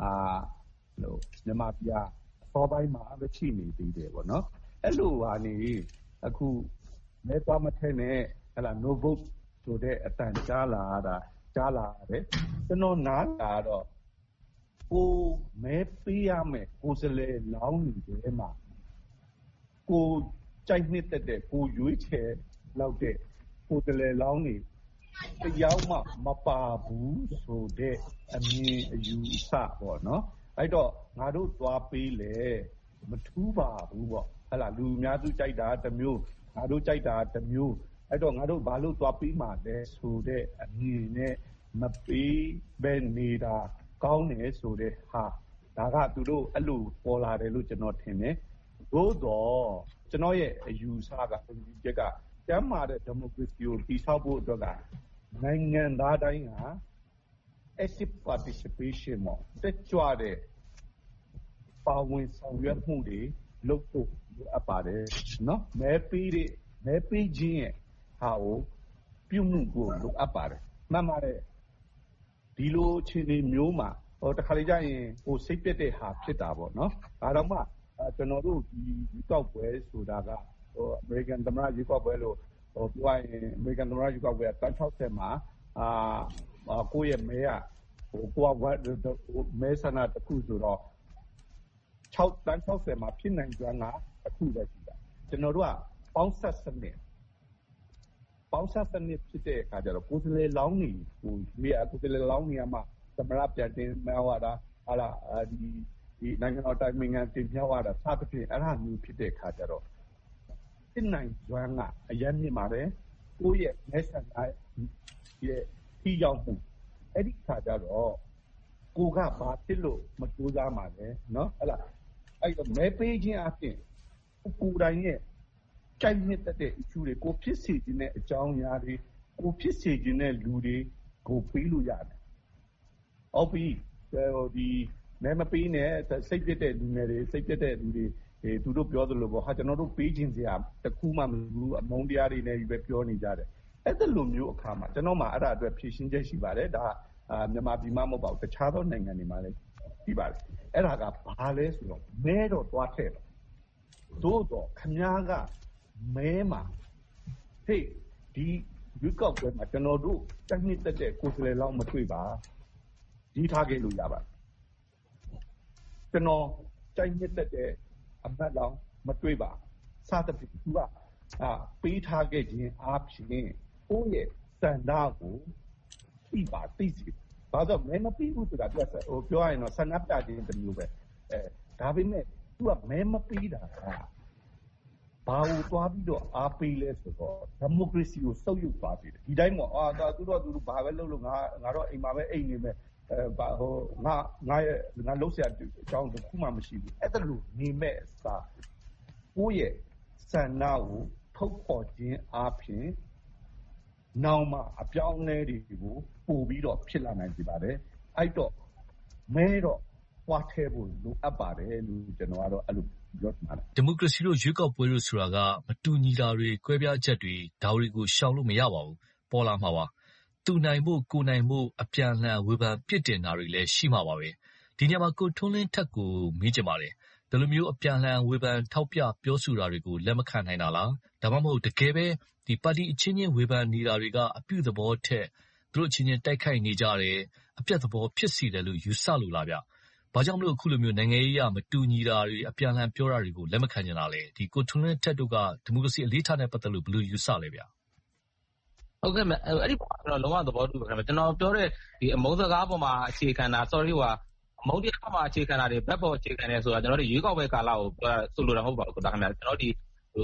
မြန်မာပြည်စောပိုင်းမှာပဲရှိနေသေးတယ်ပေါ့နော်အဲ့လိုဟာနေအခုမဲသွားမထဲနဲ့ဟလာ no vote ဆိုတဲ့အတန်ကြားလာတယ်ကျွန်တော်နားလာတော့ကိုမဲပေးရမယ်ကိုယ်စလဲလောင်းနေတယ်မှာကိုကြိုက်နှစ်တဲ့ကိုရွေးချယ်လောက်တဲ့ကိုယ်စလဲလောင်းနေတရားမှမပါဘူးဆိုတဲ့အမြင်အယူအဆပေါ့နော်အဲ့တော့ငါတို့သွားပေးလေမထူးပါဘူးပေါ့ဟလာလူအများစုကြိုက်တာတစ်မျိုးငါတို့ကြိုက်တာတစ်မျိုးအဲ့တော့ငါတို့ဘာလို့သွားပေးမှာလဲဆိုတဲ့အမြင်နဲ့မပေးပဲနေတာကောင်းတယ်ဆိုတဲ့ဟာဒါကသူတို့အဲ့လိုပေါ်လာတယ်လို့ကျွန်တော်ထင်တယ်သို့တော့ကျွန်တော်ရဲ့အယူဆကဒီချက်ကကျမ်းမာတဲ့ဒီမိုကရေစီကိုတည်ဆောက်ဖို့အတွက်ကနိုင်ငံသားတိုင်းဟာ active participation ပေါ့တက်ကြွတဲ့ပါဝင်ဆောင်ရွက်မှုတွေလုပ်ဖို့လိုအပ်ပါတယ်နော်မဲပေးခြင်းရဲ့ဟာကိုပြုမှုဖို့လိုအပ်ပါတယ်မှန်ပါတယ်ဒီလိုအခြေအနေမျိုးမှာတခါလေကြာရင်စိတ်ပြတ်တဲ့ဟာဖြစ်တာပေါ့နော်ဒါတော့မှကျွန်တော်တို့ဒီရွေးကောက်ပွဲဆိုတာကအမေရိကန်သမ္မတရွေးကောက်ပွဲလို့ပြောရင်အမေရိကန်သမ္မတရွေးကောက်ပွဲက60မှာကိုယ့်ရဲ့မဲကကိုကမဲဆန္ဒတစ်ခုဆိုတော့60မှာဖြစ်နိုင်ကြတာတစ်ခုပဲရှိတာကျွန်တော်တို့ကပေါင်းဆက်စနစ်ဖြစ်တဲ့အခါကျတော့ကိုယ်စလဲလောင်းနေကိုယ်စလဲလောင်းနေမှာသမရပြန်တင်မြဝတာဟာလာဒီနိုင်ငံတော်တိုင်ပင်ခံတင်မြဝတာစသဖြင့်အဲ့ဒါမျိုးဖြစ်တဲ့အခါကျတော့ဖြစ်နိုင်ကြကအရင်မြင်ပါတယ်ကိုယ့်ရဲ့မဲဆန္ဒရဲ့ထိရောက်မှုအဲ့ဒီခါကျတော့ကိုကဘာဖြစ်လို့မကြိုးစားမှာလဲနော်ဟဲ့လားအဲ့တော့မဲပေးခြင်းအပြင်ကိုယ်တိုင်ရဲ့ကြိုက်နှစ်သက်တဲ့ issue တွေကိုဖြစ်စေခြင်းတဲ့အကြောင်းအရာတွေကိုဖြစ်စေခြင်းတဲ့လူတွေကိုပေးလို့ရတယ်။ဟုတ်ပြီဒီမဲမပေးနဲ့စိတ်ပြတ်တဲ့လူငယ်တွေစိတ်ပြတ်တဲ့လူတွေသူတို့ပြောသလိုပေါ့ဟာကျွန်တော်တို့ပေးခြင်းစရာတခုမှမဘူးအမုန်းတရားတွေနဲ့ပဲပြောနေကြတယ်။အဲ့ဒါလိုမျိုးအခါမှာကျွန်တော်မှအဲ့ဒါအတွက်ဖြည့်ရှင်းချက်ရှိပါတယ်ဒါမြန်မာပြည်မှာမဟုတ်ပါဘူးတခြားသောနိုင်ငံတွေမှာလည်းရှိပါတယ်အဲ့ဒါကဘာလဲဆိုတော့မဲတော့သွားထည့်ပါသို့တော့ခမားကမဲမှာဟေ့ဒီရွေးကောက်ပွဲမှာကျွန်တော်တို့တက်နှစ်တက်တဲ့ကိုယ်စားလှယ်လောက်မတွေ့ပါဒီထားခဲ့လို့ရပါတယ်ကျွန်တော်တက်နှစ်တက်တဲ့အမတ်လောက်မတွေ့ပါစသဖြင့်သူကပေးထားခဲ့ခြင်းအားဖြင့်ကိုယ့်ရဲ့စံနာကိုသိပါသိစီဘာလို့မဲမပေးဘူးဆိုတာပြောရရင်တော့ဆန္ဒပြခြင်းတစ်မျိုးပဲဒါပေမဲ့သူကမဲမပေးတာကဘာလို့သွားပြီးတော့အားပေးလဲဆိုတော့ဒီမိုကရေစီကိုဆုပ်ယုပ်သွားပြီဒီတိုင်းပေါ့သူတို့ဘာပဲလုပ်လို့ငါတော့အိမ်မှာပဲအိမ်နေမယ်ငါလုံးဆရာအကြောင်းတစ်ခုမှမရှိဘူးအဲ့ဒါလို့နေမဲ့အစားကိုယ့်ရဲ့ဆန္ဒကိုထုတ်ဖော်ခြင်းအားဖြင့်နောက်မှအပြောင်းအလဲတွေကိုပို့ပြီးတော့ဖြစ်လာနိုင်ပြီပါတယ်အဲ့တော့မဲတော့ပွားထဲဖို့လိုအပ်ပါတယ်လို့ကျွန်တော်ကတော့အဲ့လိုပြောချင်ပါတယ်ဒီမိုကရေစီတို့ရွေးကောက်ပွဲလို့ဆိုတာကမတူညီတာတွေကွဲပြားချက်တွေဒါတွေကိုရှောင်လို့မရပါဘူးပေါ်လာမှာပါသူနိုင်ဖို့ကိုနိုင်ဖို့အပြန်လှန်ဝေဖန်ပြစ်တင်တာတွေလည်းရှိမှာပါပဲဒီညမှာကိုထွန်းလင်းထက်ကိုမေးချင်ပါတယ်ဒီလိုမျိုးအပြန်လှန်ဝေဖန်ထောက်ပြပြောဆိုတာတွေကိုလက်မခံနိုင်တာလားဒါမှမဟုတ်တကယ်ပဲဒီပါတီအချင်းချင်းဝေဖန်နေတာတွေကအပြုသဘောထက်သူတို့အချင်းချင်းတိုက်ခိုက်နေကြတယ်အပြတ်သဘောဖြစ်စီတယ်လို့ယူဆလို့လားဗျဘာကြောင့်မလို့အခုလိုမျိုးနိုင်ငံရေးအရမတူညီတာတွေအပြန်လှန်ပြောတာတွေကိုလက်မခံကြတာလဲဒီကိုထွန်းလင်းထက်တို့ကဒီမိုကရေစီအလေးထားတဲ့ပတ်သက်လို့ဘယ်လိုယူဆလဲဗျဟုတ်ကဲ့အဲ့ဒီပေါ်ကျွန်တော်လုံးဝသဘောတူပါခင်ဗျကျွန်တော်ပြောတဲ့ဒီအမုန်းစကားပေါ်မှာအခြေခံတာ sorry အမုန်းတရားပေါ်မှာအခြေခံတာတွေဘက်ပေါ်အခြေခံတယ်ဆိုတာကျွန်တော်တို့ရွေးကောက်ပွဲကာလကိုပြောဆိုလိုတာမဟုတ်ပါဘူးဒါခင်ဗျကျွန်တော်ဒီ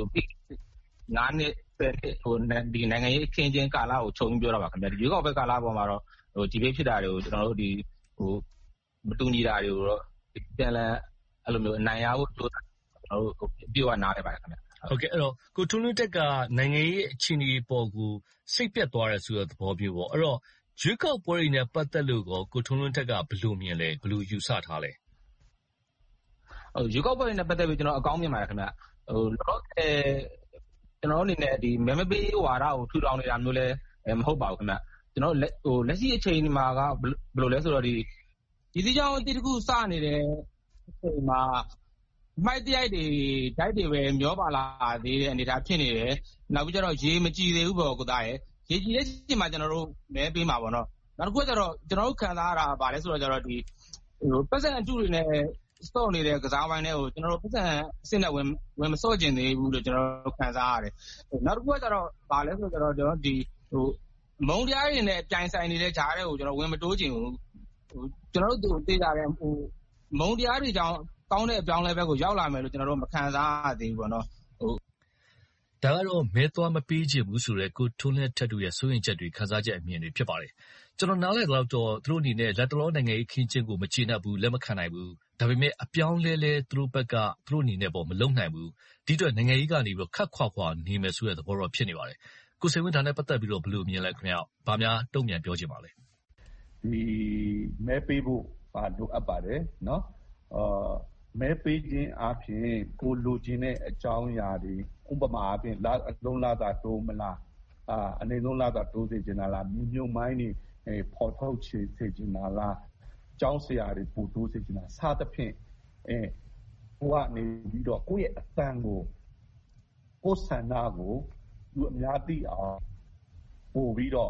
9နှစ်ဒီနိုင်ငံရေးခင်းချင်းကာလကိုခြုံပြောတာပါခင်ဗျဒီရွေးကောက်ပွဲကာလပေါ်မှာတော့ဒီဘေးဖြစ်တာတွေကိုကျွန်တော်တို့ဒီမတူညီတာတွေကိုတော့ပြန်လဲအဲ့လိုမျိုးအနိုင်ရဖို့ကျွန်တော်တို့ပြောရနားလဲပါတယ်ခင်ဗျဟုတ်ကဲ့အဲ့တော့ကိုထွန်းလင်းတက်ကနိုင်ငံရေးအခြေအနေပေါ်ကိုစိတ်ပြတ်သွားတယ်ဆိုတဲ့သဘောမျိုးပေါ့အဲ့တော့ရွေးကောက်ပွဲတွေနဲ့ပတ်သက်လို့ကိုထွန်းလင်းတက်ကဘယ်လိုမြင်လဲဘယ်လိုယူဆထားလဲရွေးကောက်ပွဲတွေနဲ့ပတ်သက်ပြီးကျွန်တော်အကောင်းမြင်ပါတယ်ခင်ဗျလောကျွန်တော်အနေနဲ့ဒီမဲမပေးဝါဒကိုထူထောင်နေတာမျိုးလဲမဟုတ်ပါဘူးခင်ဗျကျွန်တော်လက်ရှိအချိန်ဒီမှာကဘယ်လိုလဲဆိုတော့ဒီစည်းကြောင်းအတိတ်တခုစနေတဲ့အချိန်မှာမိုက်တရိုက်တွေဓာတ်တွေပဲမျောပါလာသေးတဲ့အနေအထားဖြစ်နေတယ်နောက်ပြီးကျတော့ရေမကြည်သေးဘူးပေါ့ကိုသားရဲ့ရေကြည်တဲ့အချိန်မှာကျွန်တော်တို့မဲပေးမှာပေါ့နော်နောက်တစ်ခုကကျတော့ကျွန်တော်တို့ခံစားရတာဗာလဲဆိုတော့ကျတော့ဒီပတ်စံအတူတွေနဲ့စော့နေတဲ့ကစားပိုင်းတွေကိုကျွန်တော်တို့ပတ်စံအစ်စ်နဲ့ဝင်မစော့ကျင်သေးဘူးလို့ကျွန်တော်တို့ခံစားရတယ်နောက်တစ်ခုကကျတော့ဗာလဲဆိုတော့ကျွန်တော်ဒီမုံတရားတွေနဲ့ပြိုင်ဆိုင်နေတဲ့ဂျားတွေကိုကျွန်တော်ဝင်မတိုးကျင်ဘူးကျွန်တော်တို့သိကြတယ်မုံတရားတွေကြောင့်ကောင်းတဲ့အပြောင်းလဲဘက်ကိုရောက်လာမယ်လို့ကျွန်တော်တို့မခံစားရသေးဘူးပေါ့နော်ဒါကတော့မဲသွားမပေးချင်ဘူးဆိုတဲ့ကိုထွန်းလင်းထက်တို့ရဲ့စိုးရင်ချက်တွေခန်းစားချက်အမြင်တွေဖြစ်ပါတယ်ကျွန်တော်နားလည်တော့သူတို့အနေနဲ့လက်တလောနိုင်ငံရေးခင်းချင်းကိုမချေနှက်ဘူးလက်မခံနိုင်ဘူးဒါပေမဲ့အပြောင်းလဲသူတို့ဘက်ကသူတို့အနေနဲ့မလုံနိုင်ဘူးဒီအတွက်နိုင်ငံရေးကနေပြီးခတ်ခွာနေမယ်ဆိုတဲ့သဘောတော့ဖြစ်နေပါတယ်ကိုစိန်ဝင်းဒါနဲ့ပတ်သက်ပြီးတော့ဘယ်လိုမြင်လဲခင်ဗျဘာများတုံ့ပြန်ပြောချင်ပါလဲဒီမဲပေးဖို့လိုအပ်ပါတယ်နော်မဲပေးခြင်းအပြင်ကိုလိုချင်တဲ့အကြောင်းအရာတွေဥပမာအပြင်အလုံးလာတာတိုးမလားအနေလုံးလာတာတိုးစေချင်တာလားမြုံမိုင်းတွေပေါ်ထုတ်စေချင်တာလားကျောင်းဆရာတွေပူတိုးစေချင်တာစသဖြင့်ဟိုကနေပြီးတော့ကိုယ့်ရဲ့အတန်ကိုကိုယ်ဆန္ဒကိုသူအများသိအောင်ပို့ပြီးတော့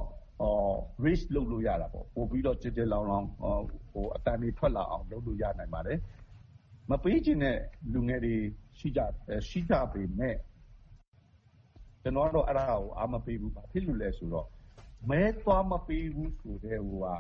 raise လုပ်လို့ရတာပေါ့ပို့ပြီးတော့ကြဲလောင်အတန်တွေထွက်လာအောင်လုပ်လို့ရနိုင်ပါတယ်မပေးချင်တဲ့လူငယ်တွေရှိကြပေမဲ့ကျွန်တော်တော့အဲ့ဒါကိုအားမပေးဘူးပါဖြစ်လို့လဲဆိုတော့မဲသွားမပေးဘူးဆိုတဲ့ဟိုဟာ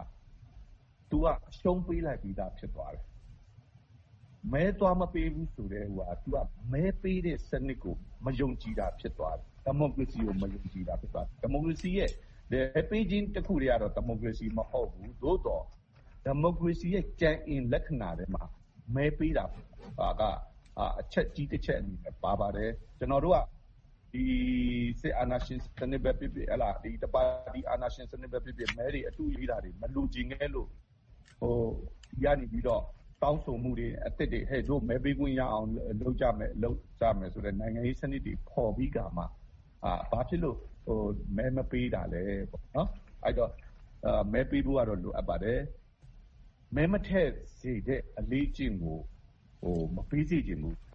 तू ကရှုံးပေးလိုက်ပြီးသားဖြစ်သွားတယ်မဲသွားမပေးဘူးဆိုတဲ့ဟိုဟာ तू ကမဲပေးတဲ့စနစ်ကိုမယုံကြည်တာဖြစ်သွားတယ်ဒီမိုကရေစီကိုမယုံကြည်တာဖြစ်သွားတယ်ဒီမိုကရေစီရဲ့ပေးခြင်းတစ်ခုတည်းကတော့ဒီမိုကရေစီမဟုတ်ဘူးသို့တော့ဒီမိုကရေစီရဲ့ကြံအင်လက္ခဏာတွေမှာမဲပေးတာကအချက်ကြီးတစ်ချက်အနေနဲ့ပါပါတယ်ကျွန်တော်တို့ကဒီစစ်အာဏာရှင်စနစ်ပဲဖြစ်ဖြစ်ဟလာဒီတပါတီအာဏာရှင်စနစ်ပဲဖြစ်ဖြစ်မဲတွေအတူရေးတာတွေမလူချင်ခဲ့လို့ဒီကနေပြီးတော့တောင်းဆိုမှုတွေအစ်စ်တွေဟဲ့တို့မဲပေးခွင့်ရအောင်လုပ်ကြမယ်ဆိုတဲ့နိုင်ငံရေးစနစ်တွေပေါ်ပြီးကမှဘာဖြစ်လို့မဲမပေးတာလဲပေါ့နော်အဲ့တော့မဲပေးဖို့ကတော့လိုအပ်ပါတယ်မဲမထည့်စေတဲ့အလေးကျင့်ကိုမပေးစေချင်ဘူး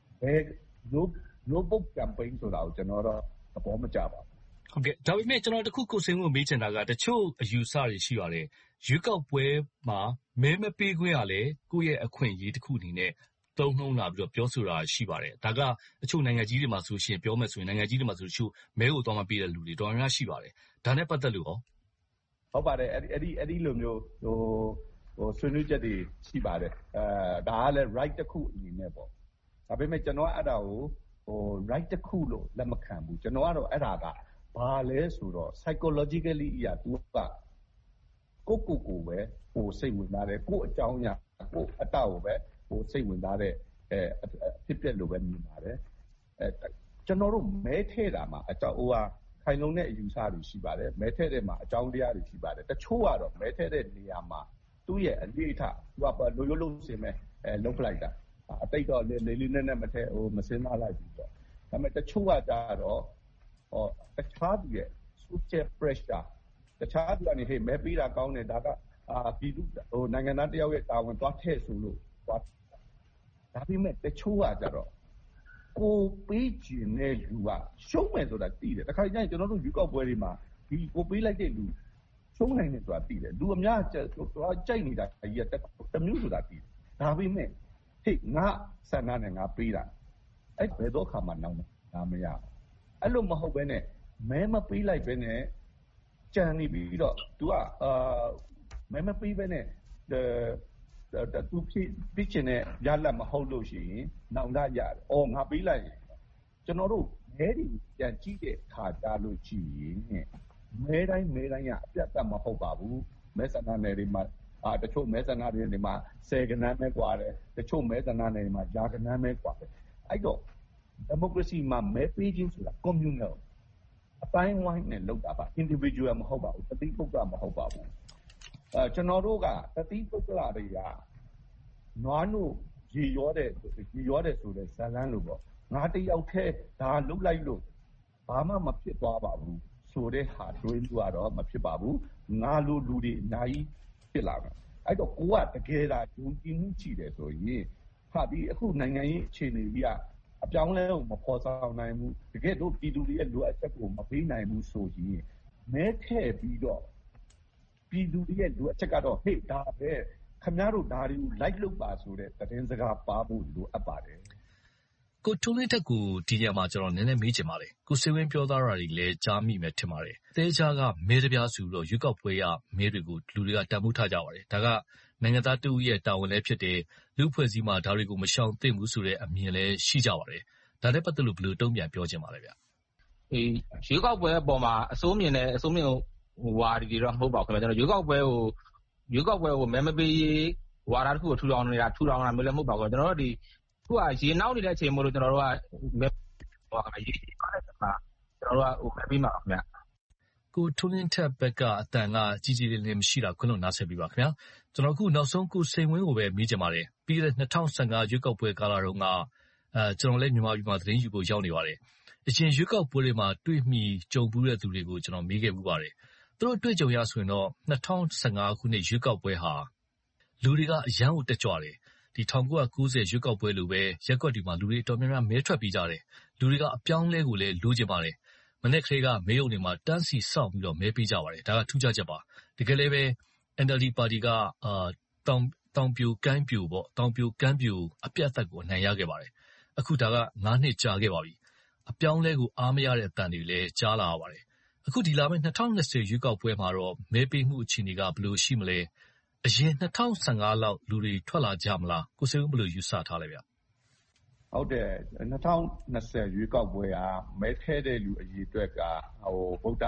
no book campaign ဆိုတာကိုကျွန်တော်တော့သဘောမကျပါဘူးဟုတ်ကဲ့ဒါပေမဲ့ကျွန်တော်တခုကိုစိတ်ဝင်မေးချင်တာကတချို့အယူဆတွေရှိပါတယ်ရွေးကောက်ပွဲမှာမဲမပေးခွင့်ရလဲကိုယ့်ရဲ့အခွင့်အရေးတစ်ခုအနေနဲ့သုံးနှုံးလာပြီးတော့ပြောဆိုတာရှိပါတယ်ဒါကတချို့နိုင်ငံကြီးတွေမှာဆိုရှင်ပြောမယ်ဆိုရင်နိုင်ငံကြီးတွေမှာဆိုတချို့မဲကိုတော့မပေးတဲ့လူတွေတော်တော်များရှိပါတယ်ဒါနဲ့ပတ်သက်လို့ဟုတ်ပါတယ်အဲ့ဒီလိုမျိုးဆွေးနွေးချက်တွေရှိပါတယ်ဒါကလည်း right တစ်ခုအနေနဲ့ပေါ့ဒါပေမဲ့ကျွန်တော်အဲ့ဒါကိုright တစ်ခုလို့လက်မခံဘူးကျွန်တော်ကတော့အဲ့ဒါကဘာလဲဆိုတော့ psychologically အရာသူကကိုပဲစိတ်ဝင်စားတယ်ကိုအကြောင်းအရာကိုအတောက်ကိုပဲစိတ်ဝင်စားတဲ့ဖြစ်ပျက်လို့ပဲမြင်ပါတယ်ကျွန်တော်တို့မဲထဲတာမှာအကြောင်းခိုင်လုံတဲ့အယူဆတွေရှိပါတယ်မဲထဲတဲ့မှာအကြောင်းတရားတွေရှိပါတယ်တချို့ကတော့မဲထဲတဲ့နေရာမှာသူ့ရဲ့အလေးထားသူကလိုရိုးလုံးစင်မဲ့လုံးလိုက်တာအတိတ်တော့လေးနဲ့မထဲမစင်းသားလိုက်ဘူးတော့ဒါပေမဲ့တချို့ကကြတော့တခြားသူရဲ့ social pressure တခြားသူကနေဟေးမဲပေးတာကောင်းတယ်ဒါကပြည်သူနိုင်ငံသားတယောက်ရဲ့တာဝန်သွားထည့်ဆိုလို့ဒါပေမဲ့တချို့ကကြတော့ကိုပေးခြင်းနဲ့လူကရှုံးမယ်ဆိုတာသိတယ်တခါကျရင်ကျွန်တော်တို့ယူကောက်ပွဲတွေမှာဒီကိုပေးလိုက်တဲ့လူရှုံးနိုင်တယ်ဆိုတာသိတယ်လူအများကြိုက်နေတာကြီးကတမျိုးဆိုတာသိတယ်ဒါပေမဲ့ဟေ့ငါဆန္ဒနဲ့ငါပေးတာအဲ့ဘယ်တော့ခါမှနောက်ငါမရအဲ့လိုမဟုတ်ဘဲနဲ့မဲမပေးလိုက်ဘဲနဲ့ကြံနေပြီးတော့ तू ကမဲမပေးဘဲနဲ့သူဖြစ်ချင်တဲ့ရလတ်မဟုတ်လို့ရှိရင်နောက်လာရတယ်။အော်ငါပေးလိုက်ရင်ကျွန်တော်တို့မဲတွေပြန်ကြည့်တဲ့အခါကြလို့ရှိရင်မဲတိုင်းကအပြတ်အသတ်မဟုတ်ပါဘူး။မဲဆန္ဒနယ်တွေမှာတချို့မဲဆန္ဒနယ်တွေမှာ10ကဏ္ဍပဲကွာတယ်။တချို့မဲဆန္ဒနယ်တွေမှာရာကဏ္ဍပဲကွာတယ်။အဲ့တော့ဒီမိုကရေစီမှာမဲပေးခြင်းဆိုတာ communal အတိုင်းဝိုင်းနဲ့လုပ်တာပါ individual မဟုတ်ပါဘူး။တတိပုဂ္ဂလမဟုတ်ပါဘူး။ကျွန်တော်တို့ကတတိပုဂ္ဂလတွေကနွားတို့ရေရောတဲ့ဆိုတဲ့ဇာလန်းလို့ပေါ့ငါတယောက်တည်းဒါလုတ်လိုက်လို့ဘာမှမဖြစ်သွားပါဘူးဆိုတဲ့ဟာတွေးလို့ကတော့မဖြစ်ပါဘူးငါလိုလူတွေအများကြီးဖြစ်လာတယ်အဲ့တော့ကိုကတကယ်ဒါယုံကြည်မှုရှိတယ်ဆိုရင်ဟာဒီအခုနိုင်ငံရေးအခြေအနေကြီးကအပြောင်းလဲကိုမဖော်ဆောင်နိုင်ဘူးတကယ်တော့ပြည်သူတွေရဲ့လိုအပ်ချက်ကိုမပေးနိုင်ဘူးဆိုရင်မဲထည့်ပြီးတော့ပြည်သူတွေရဲ့လိုအပ်ချက်ကတော့ဟေ့ဒါပဲခင်ဗျားတို့ဒါတွေကို like လုပ်ပါဆိုတဲ့သတင်းစကားပါဖို့လိုအပ်ပါတယ်ကိုထုံးလေးတက်ကိုဒီညမှာကျွန်တော်နည်းနည်းမေးချင်ပါတယ်ကိုစေဝင်းပြောသားတာတွေလည်းကြားမိမယ်ထင်ပါတယ်အသေးချာကမဲတပြားစုတော့ရွေးကောက်ပွဲရမဲတွေကိုလူတွေကတန်ဖိုးထားကြပါတယ်ဒါကနိုင်ငံသားတူရဲ့တာဝန်လည်းဖြစ်တယ်လူဖွဲ့စည်းမှာဒါတွေကိုမရှောင်သင့်ဘူးဆိုတဲ့အမြင်လည်းရှိကြပါတယ်ဒါနဲ့ပတ်သက်လို့ဘယ်လိုတုံ့ပြန်ပြောချင်ပါလဲဗျရွေးကောက်ပွဲအပေါ်မှာအစိုးမြင်ဝါဒီတွေတော့မဟုတ်ပါဘူးခင်ဗျာကျွန်တော်ရွေးကောက်ပွဲကိုမဲမပေးဝါဒတစ်ခုကိုထူထောင်တာမျိုးလည်းမဟုတ်ပါဘူးကျွန်တော်တို့ဒီခုကရေနောက်နေတဲ့အချိန်မို့လို့ကျွန်တော်တို့ကမဲဟောရေပါတဲ့အခါကျွန်တော်တို့ကမဲပေးမှာပါခင်ဗျာကိုထုံးလင်းထက်ဘက်ကအတန်ကကြီးကြီးလေးလေးမရှိတာခွင့်လို့နားဆက်ပြီးပါခင်ဗျာကျွန်တော်အခုနောက်ဆုံးကိုစိန်ဝင်းကိုပဲမေးချင်ပါတယ်ပြီးတဲ့2015ရွေးကောက်ပွဲကာလတုန်းကကျွန်တော်လည်းမြန်မာပြည်မှာသတင်းယူဖို့ရောက်နေပါတယ်အရင်ရွေးကောက်ပွဲတွေမှာတွေ့မိကြုံဘူးတဲ့သူတွေကိုကျွန်တော်မေးခဲ့မှုပါတယ်သူတို့တွေ့ကြုံရဆိုရင်တော့2015ခုနှစ်ရွေးကောက်ပွဲဟာလူတွေကအရန်ကိုတက်ကြွတယ်ဒီ1990ရွေးကောက်ပွဲလိုပဲရက်ကွက်ဒီမှာလူတွေတော်များများမဲထွက်ပြီးကြတယ်လူတွေကအပြောင်းလဲကိုလည်းလိုချင်ပါတယ်မနေ့ကလေးကမဲရုံတွေမှာတန်းစီစောင့်ပြီးတော့မဲပေးကြပါတယ်ဒါကထူးခြားချက်ပါတကယ်လည်းပဲ NLD ပါတီကတောင်ပြိုကမ်းပြိုပေါ့တောင်ပြိုကမ်းပြိုအပြတ်အသတ်ကိုအနိုင်ရခဲ့ပါတယ်အခုဒါက9နှစ်ကြာခဲ့ပါပြီအပြောင်းလဲကိုအားမရတဲ့အတန်တွေလည်းကြားလာရပါတယ်အခုဒီလာမယ့်2020ရွေးကောက်ပွဲမှာတော့မဲပေးမှုအခြေအနေကဘယ်လိုရှိမလဲအရင်2015လောက်လူတွေထွက်လာကြမလားကိုစေဦးဘယ်လိုယူဆထားလဲဗျဟုတ်တယ်2020ရွေးကောက်ပွဲကမဲထဲတဲ့လူအရေးအတွက်ကဗုဒ္ဓ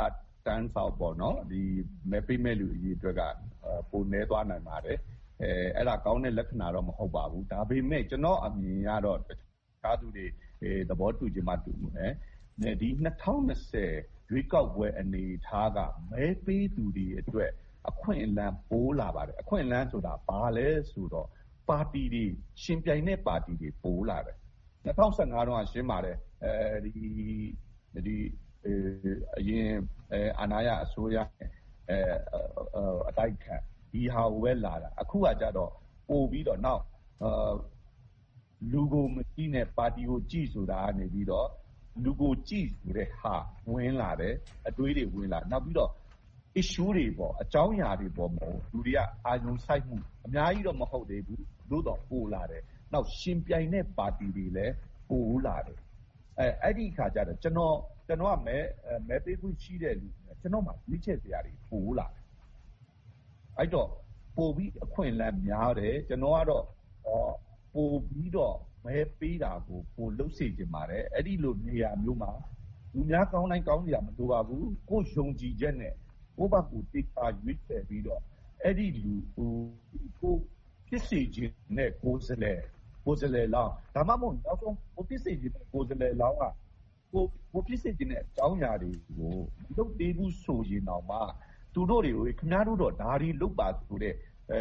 stands out ပေါ့နော်ဒီမဲပေးမဲ့လူအရေးအတွက်ကပိုနေသွားနိုင်ပါတယ်အဲ့ဒါကောင်းတဲ့လက္ခဏာတော့မဟုတ်ပါဘူးဒါပေမဲ့ကျွန်တော်အမြင်ကတော့တခြားသူတွေသဘောတူချင်မှတူမယ်ဒီ2020ရွေးကောက်ပွဲအနေထားကမဲပေးသူတွေအတွက်အခွင့်အလမ်းပိုးလာပါတယ်အခွင့်အလမ်းဆိုတာဘာလဲဆိုတော့ပါတီတွေရှင်ပြိုင်တဲ့ပါတီတွေပိုးလာတယ်2015တော့ရှင်းပါတယ်ဒီအရင်အာဏာရအစိုးရအတိုက်ခံဒီဟာဝဲလာတာအခုကကြတော့ပို့ပြီးတော့နောက်လူကိုမကြည့်နဲ့ပါတီကိုကြည့်ဆိုတာကနေပြီးတော့လူကိုကြည့်ဆိုတဲ့ဟာဝင်လာတယ်အတွေးတွေဝင်လာနောက်ပြီးတော့ issue တွေပေါ့အကြောင်းအရာတွေပေါ့မဟုတ်လူတွေကအာရုံစိုက်မှုအများကြီးတော့မဟုတ်သေးဘူးလို့တော့ပို့လာတယ်နောက်ရှင်ပြိုင်တဲ့ပါတီတွေလည်းပို့လာတယ်အဲ့ဒီခါကျတော့ကျွန်တော်ကမဲပေးခွင့်ရှိတဲ့လူကျွန်တော်မှရွေးချယ်စရာတွေပို့လာတယ်အဲ့တော့ပို့ပြီးအခွင့်အလမ်းများတယ်ကျွန်တော်ကတော့ပို့ပြီးတော့မဲပေးတာကိုပို့လုပ်စေချင်ပါတယ်အဲ့ဒီလိုနေရာမျိုးမှာလူများကောင်းတိုင်းကောင်းကြမလိုပါဘူးကိုယုံကြည်ချက်နဲ့ကိုယ့်ဘက်ကိုတိကျရွေးချယ်ပြီးတော့အဲ့ဒီလူကိုဖြစ်စေခြင်းနဲ့ကိုယ်စလဲလောင်းဒါမှမဟုတ်နောက်ဆုံးကိုဖြစ်စေခြင်းနဲ့ကိုယ်စလဲလောင်းကကိုဖြစ်စေခြင်းနဲ့အကြောင်းအရာတွေကိုလုပ်သေးဘူးဆိုရင်တော့မှသူတို့တွေကိုခင်ဗျားတို့တော့ဒါတွေလုပ်ပါဆိုတဲ့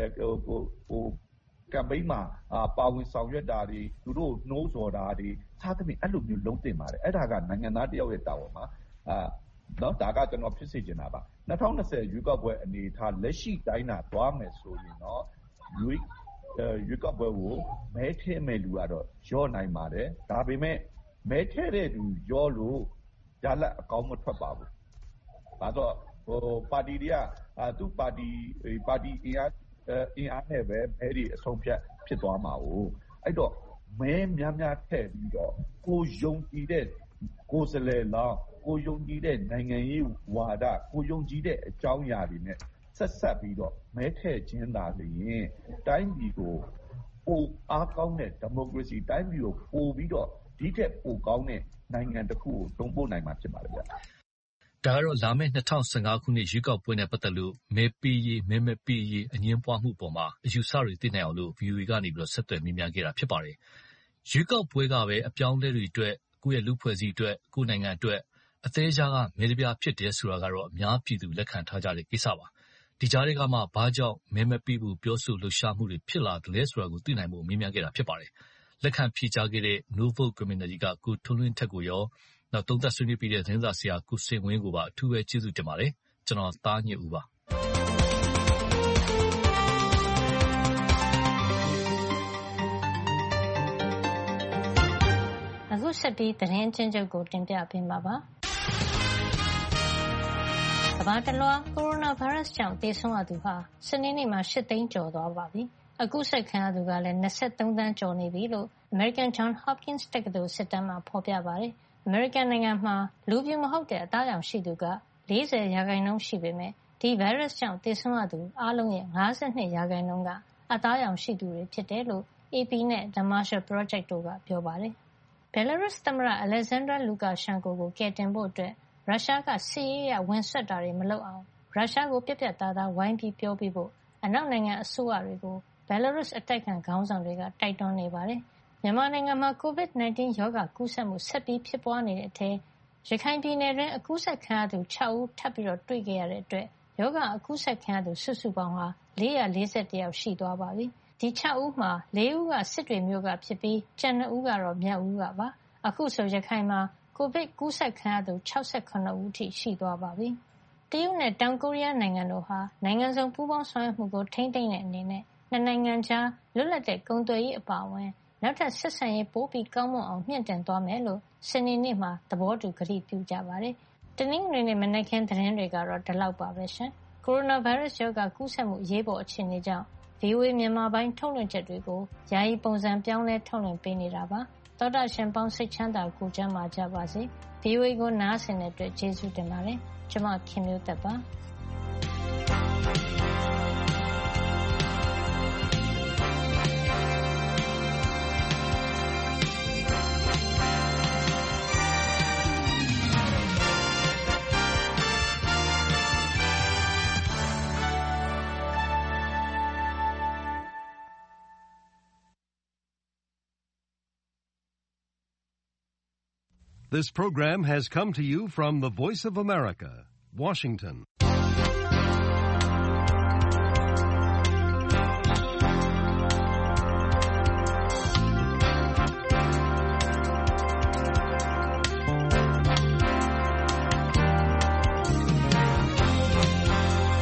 ကမ်ပိန်းမှာပါဝင်ဆောင်ရွက်တာတွေသူတို့နှိုးဆော်တာတွေစားသဖြင့်အဲ့လိုမျိုးလုံးတင်ပါတယ်အဲ့ဒါကနိုင်ငံသားတယောက်ရဲ့တာဝန်မှာနော်ဒါကကျွန်တော်ဖြစ်စေချင်တာပါ2020ရွေးကောက်ပွဲအနေထားလက်ရှိတိုင်းတာသွားမယ်ဆိုရင်တော့ရွေးကောက်ပွဲကိုမဲထဲမဲ့လူကတော့ရော့နိုင်ပါတယ်ဒါပေမဲ့မဲထဲတဲ့လူရော့လို့ရလက်အကောင်းမထွက်ပါဘူးဒါတော့ပါတီတွေကသူ့ပါတီအင်အားနဲ့ပဲမဲတွေအဆုံးဖြတ်ဖြစ်သွားမှာ哦အဲ့တော့မဲများထည့်ပြီးတော့ကိုယုံကြည်တဲ့ကိုယ်စလဲလောင်းကိုယုံကြည်တဲ့နိုင်ငံရေးဝါဒကိုယုံကြည်တဲ့အကြောင်းအရာတွေနဲ့ဆက်ပြီးတော့မဲထည့်ခြင်းသာလျှင်တိုင်းပြည်ကိုပိုအားကောင်းတဲ့ဒီမိုကရေစီတိုင်းပြည်ကိုပိုပြီးတော့ဒီထက်ပိုကောင်းတဲ့နိုင်ငံတစ်ခုကိုတွန်းပို့နိုင်မှာဖြစ်ပါတယ်ဗျာဒါကတော့လာမယ့်2015ခုနှစ်ရွေးကောက်ပွဲနဲ့ပတ်သက်လို့မဲပေးရေးမဲမပေးရေးအငြင်းပွားမှုပေါ်မှာအယူဆတွေသိနိုင်အောင်လို့ VOA ကနေပြီးတော့ဆက်သွယ်မေးမြန်းခဲ့တာဖြစ်ပါတယ်ရွေးကောက်ပွဲကပဲအပြောင်းအလဲတွေအတွက်ကိုယ့်ရဲ့လူဖွဲ့စည်းအတွက်ကိုယ်နိုင်ငံအတွက်အသေးစားကမဲတပြားဖြစ်တယ်ဆိုတာကတော့အများပြည်သူလက်ခံထားကြတဲ့ကိစ္စပါဒီကြားတွေကမှဘာကြောင့်မဲမပေးဘူးပြောဆိုလှုပ်ရှားမှုတွေဖြစ်လာတယ်လဲဆိုတာကိုသိနိုင်ဖို့မေးမြန်းခဲ့တာဖြစ်ပါတယ်လက်ခံဖြေကြားခဲ့တဲ့ No Vote Community ကကိုထွန်းလင်းထက်ကိုရောနောက်သုံးသပ်ဆွေးနွေးပြီးတဲ့သတင်းစာဆရာကိုစင်ဝင်းကိုပါအထူးပဲကျေးဇူးတင်ပါတယ်ကျွန်တော်သားညစ်ဦးပါအခုဆက်ပြီးသတင်းချင်းချုပ်ကိုတင်ပြပေးမှာပါကမ္ဘာတလွှားကိုရိုနာဗိုင်းရပ်စ်ကြောင့်သေဆုံးရသူဟာစနေနေ့မှာ8သိန်းကျော်သွားပါပြီအခုဆက်ခံရသူကလည်း23သန်းကျော်နေပြီလို့ American Johns Hopkins တက္ကသိုလ်စစ်တမ်းမှာဖော်ပြပါတယ်အမေရိကန်နိုင်ငံမှာလူပြူမဟုတ်တဲ့အသားရောင်ရှိသူက40%ရှိပေမဲ့ဒီဗိုင်းရပ်စ်ကြောင့်သေဆုံးရသူအားလုံးရဲ့52%ကအသားရောင်ရှိသူတွေဖြစ်တယ်လို့ AP နဲ့ The Marshall Project တို့ကပြောပါတယ်။ Belarus သမ္မတ Alexander Lukashenko ကိုကယ်တင်ဖို့အတွက်ရုရှားကစစ်ရေးအရဝင်ဆွတ်တာတွေမလုပ်အောင်ရုရှားကိုပြတ်ပြတ်သားသားဝိုင်းပြီးပြောပေးဖို့အနောက်နိုင်ငံအစိုးရတွေကို Belarus အတိုက်ခံခေါင်းဆောင်တွေကတိုက်တွန်းနေပါတယ်။မြန်မာနိုင်ငံမှာ COVID-19 ရောဂါကူးစက်မှုဆက်ပြီးဖြစ်ပွားနေတဲ့အထဲရခိုင်ပြည်နယ်တွင်းအကူးစက်ခံရသူ6ဦးထပ်ပြီးတွေ့ခဲ့ရတဲ့အတွက်ရောဂါအကူးစက်ခံရသူစုစုပေါင်းဟာ441ယောက်ရှိသွားပါပြီ။ဒီ6ဦးမှာ4ဦးကစစ်တွေမြို့ကဖြစ်ပြီးကျန်2ဦးကတော့မြောက်ဦးကပါ။အခုဆိုရခိုင်မှာကိုဗစ်ကူးစက်ခံရသူ68ဦးထိရှိသွားပါပြီ။တရုတ်နဲ့တောင်ကိုရီးယားနိုင်ငံတို့ဟာနိုင်ငံစုံပူးပေါင်းဆောင်ရွက်မှုကိုထိန်းသိမ်းတဲ့အနေနဲ့နှစ်နိုင်ငံကြားလွတ်လပ်တဲ့ကုန်သွယ်ရေးအပါအဝင်နောက်ထပ်ဆက်ဆံရေးပိုပြီးကောင်းမွန်အောင်မြှင့်တင်သွားမယ်လို့စနေနေ့မှာသဘောတူကတိပြုကြပါတယ်။တနင်္ဂနွေနေ့မနက်ခင်းသတင်းတွေကတော့ဒီလောက်ပါပဲရှင်။ကိုရိုနာဗိုင်းရပ်စ်ရောဂါကူးစက်မှုအရေးပေါ်အခြေအနေကြောင့် VOA မြန်မာပိုင်းထုတ်လွှင့်ချက်တွေကိုယာယီပုံစံပြောင်းလဲထုတ်လွှင့်ပေးနေတာပါ။သောတာရှင်ပေါင်းစိတ်ချမ်းသာကိုကျန်းမာကြပါစေ။ VOA ကိုနားဆင်တဲ့အတွက်ကျေးဇူးတင်ပါတယ်။ကျွန်မခင်မျိုးသက်ပါ။ This program has come to you from the Voice of America, Washington.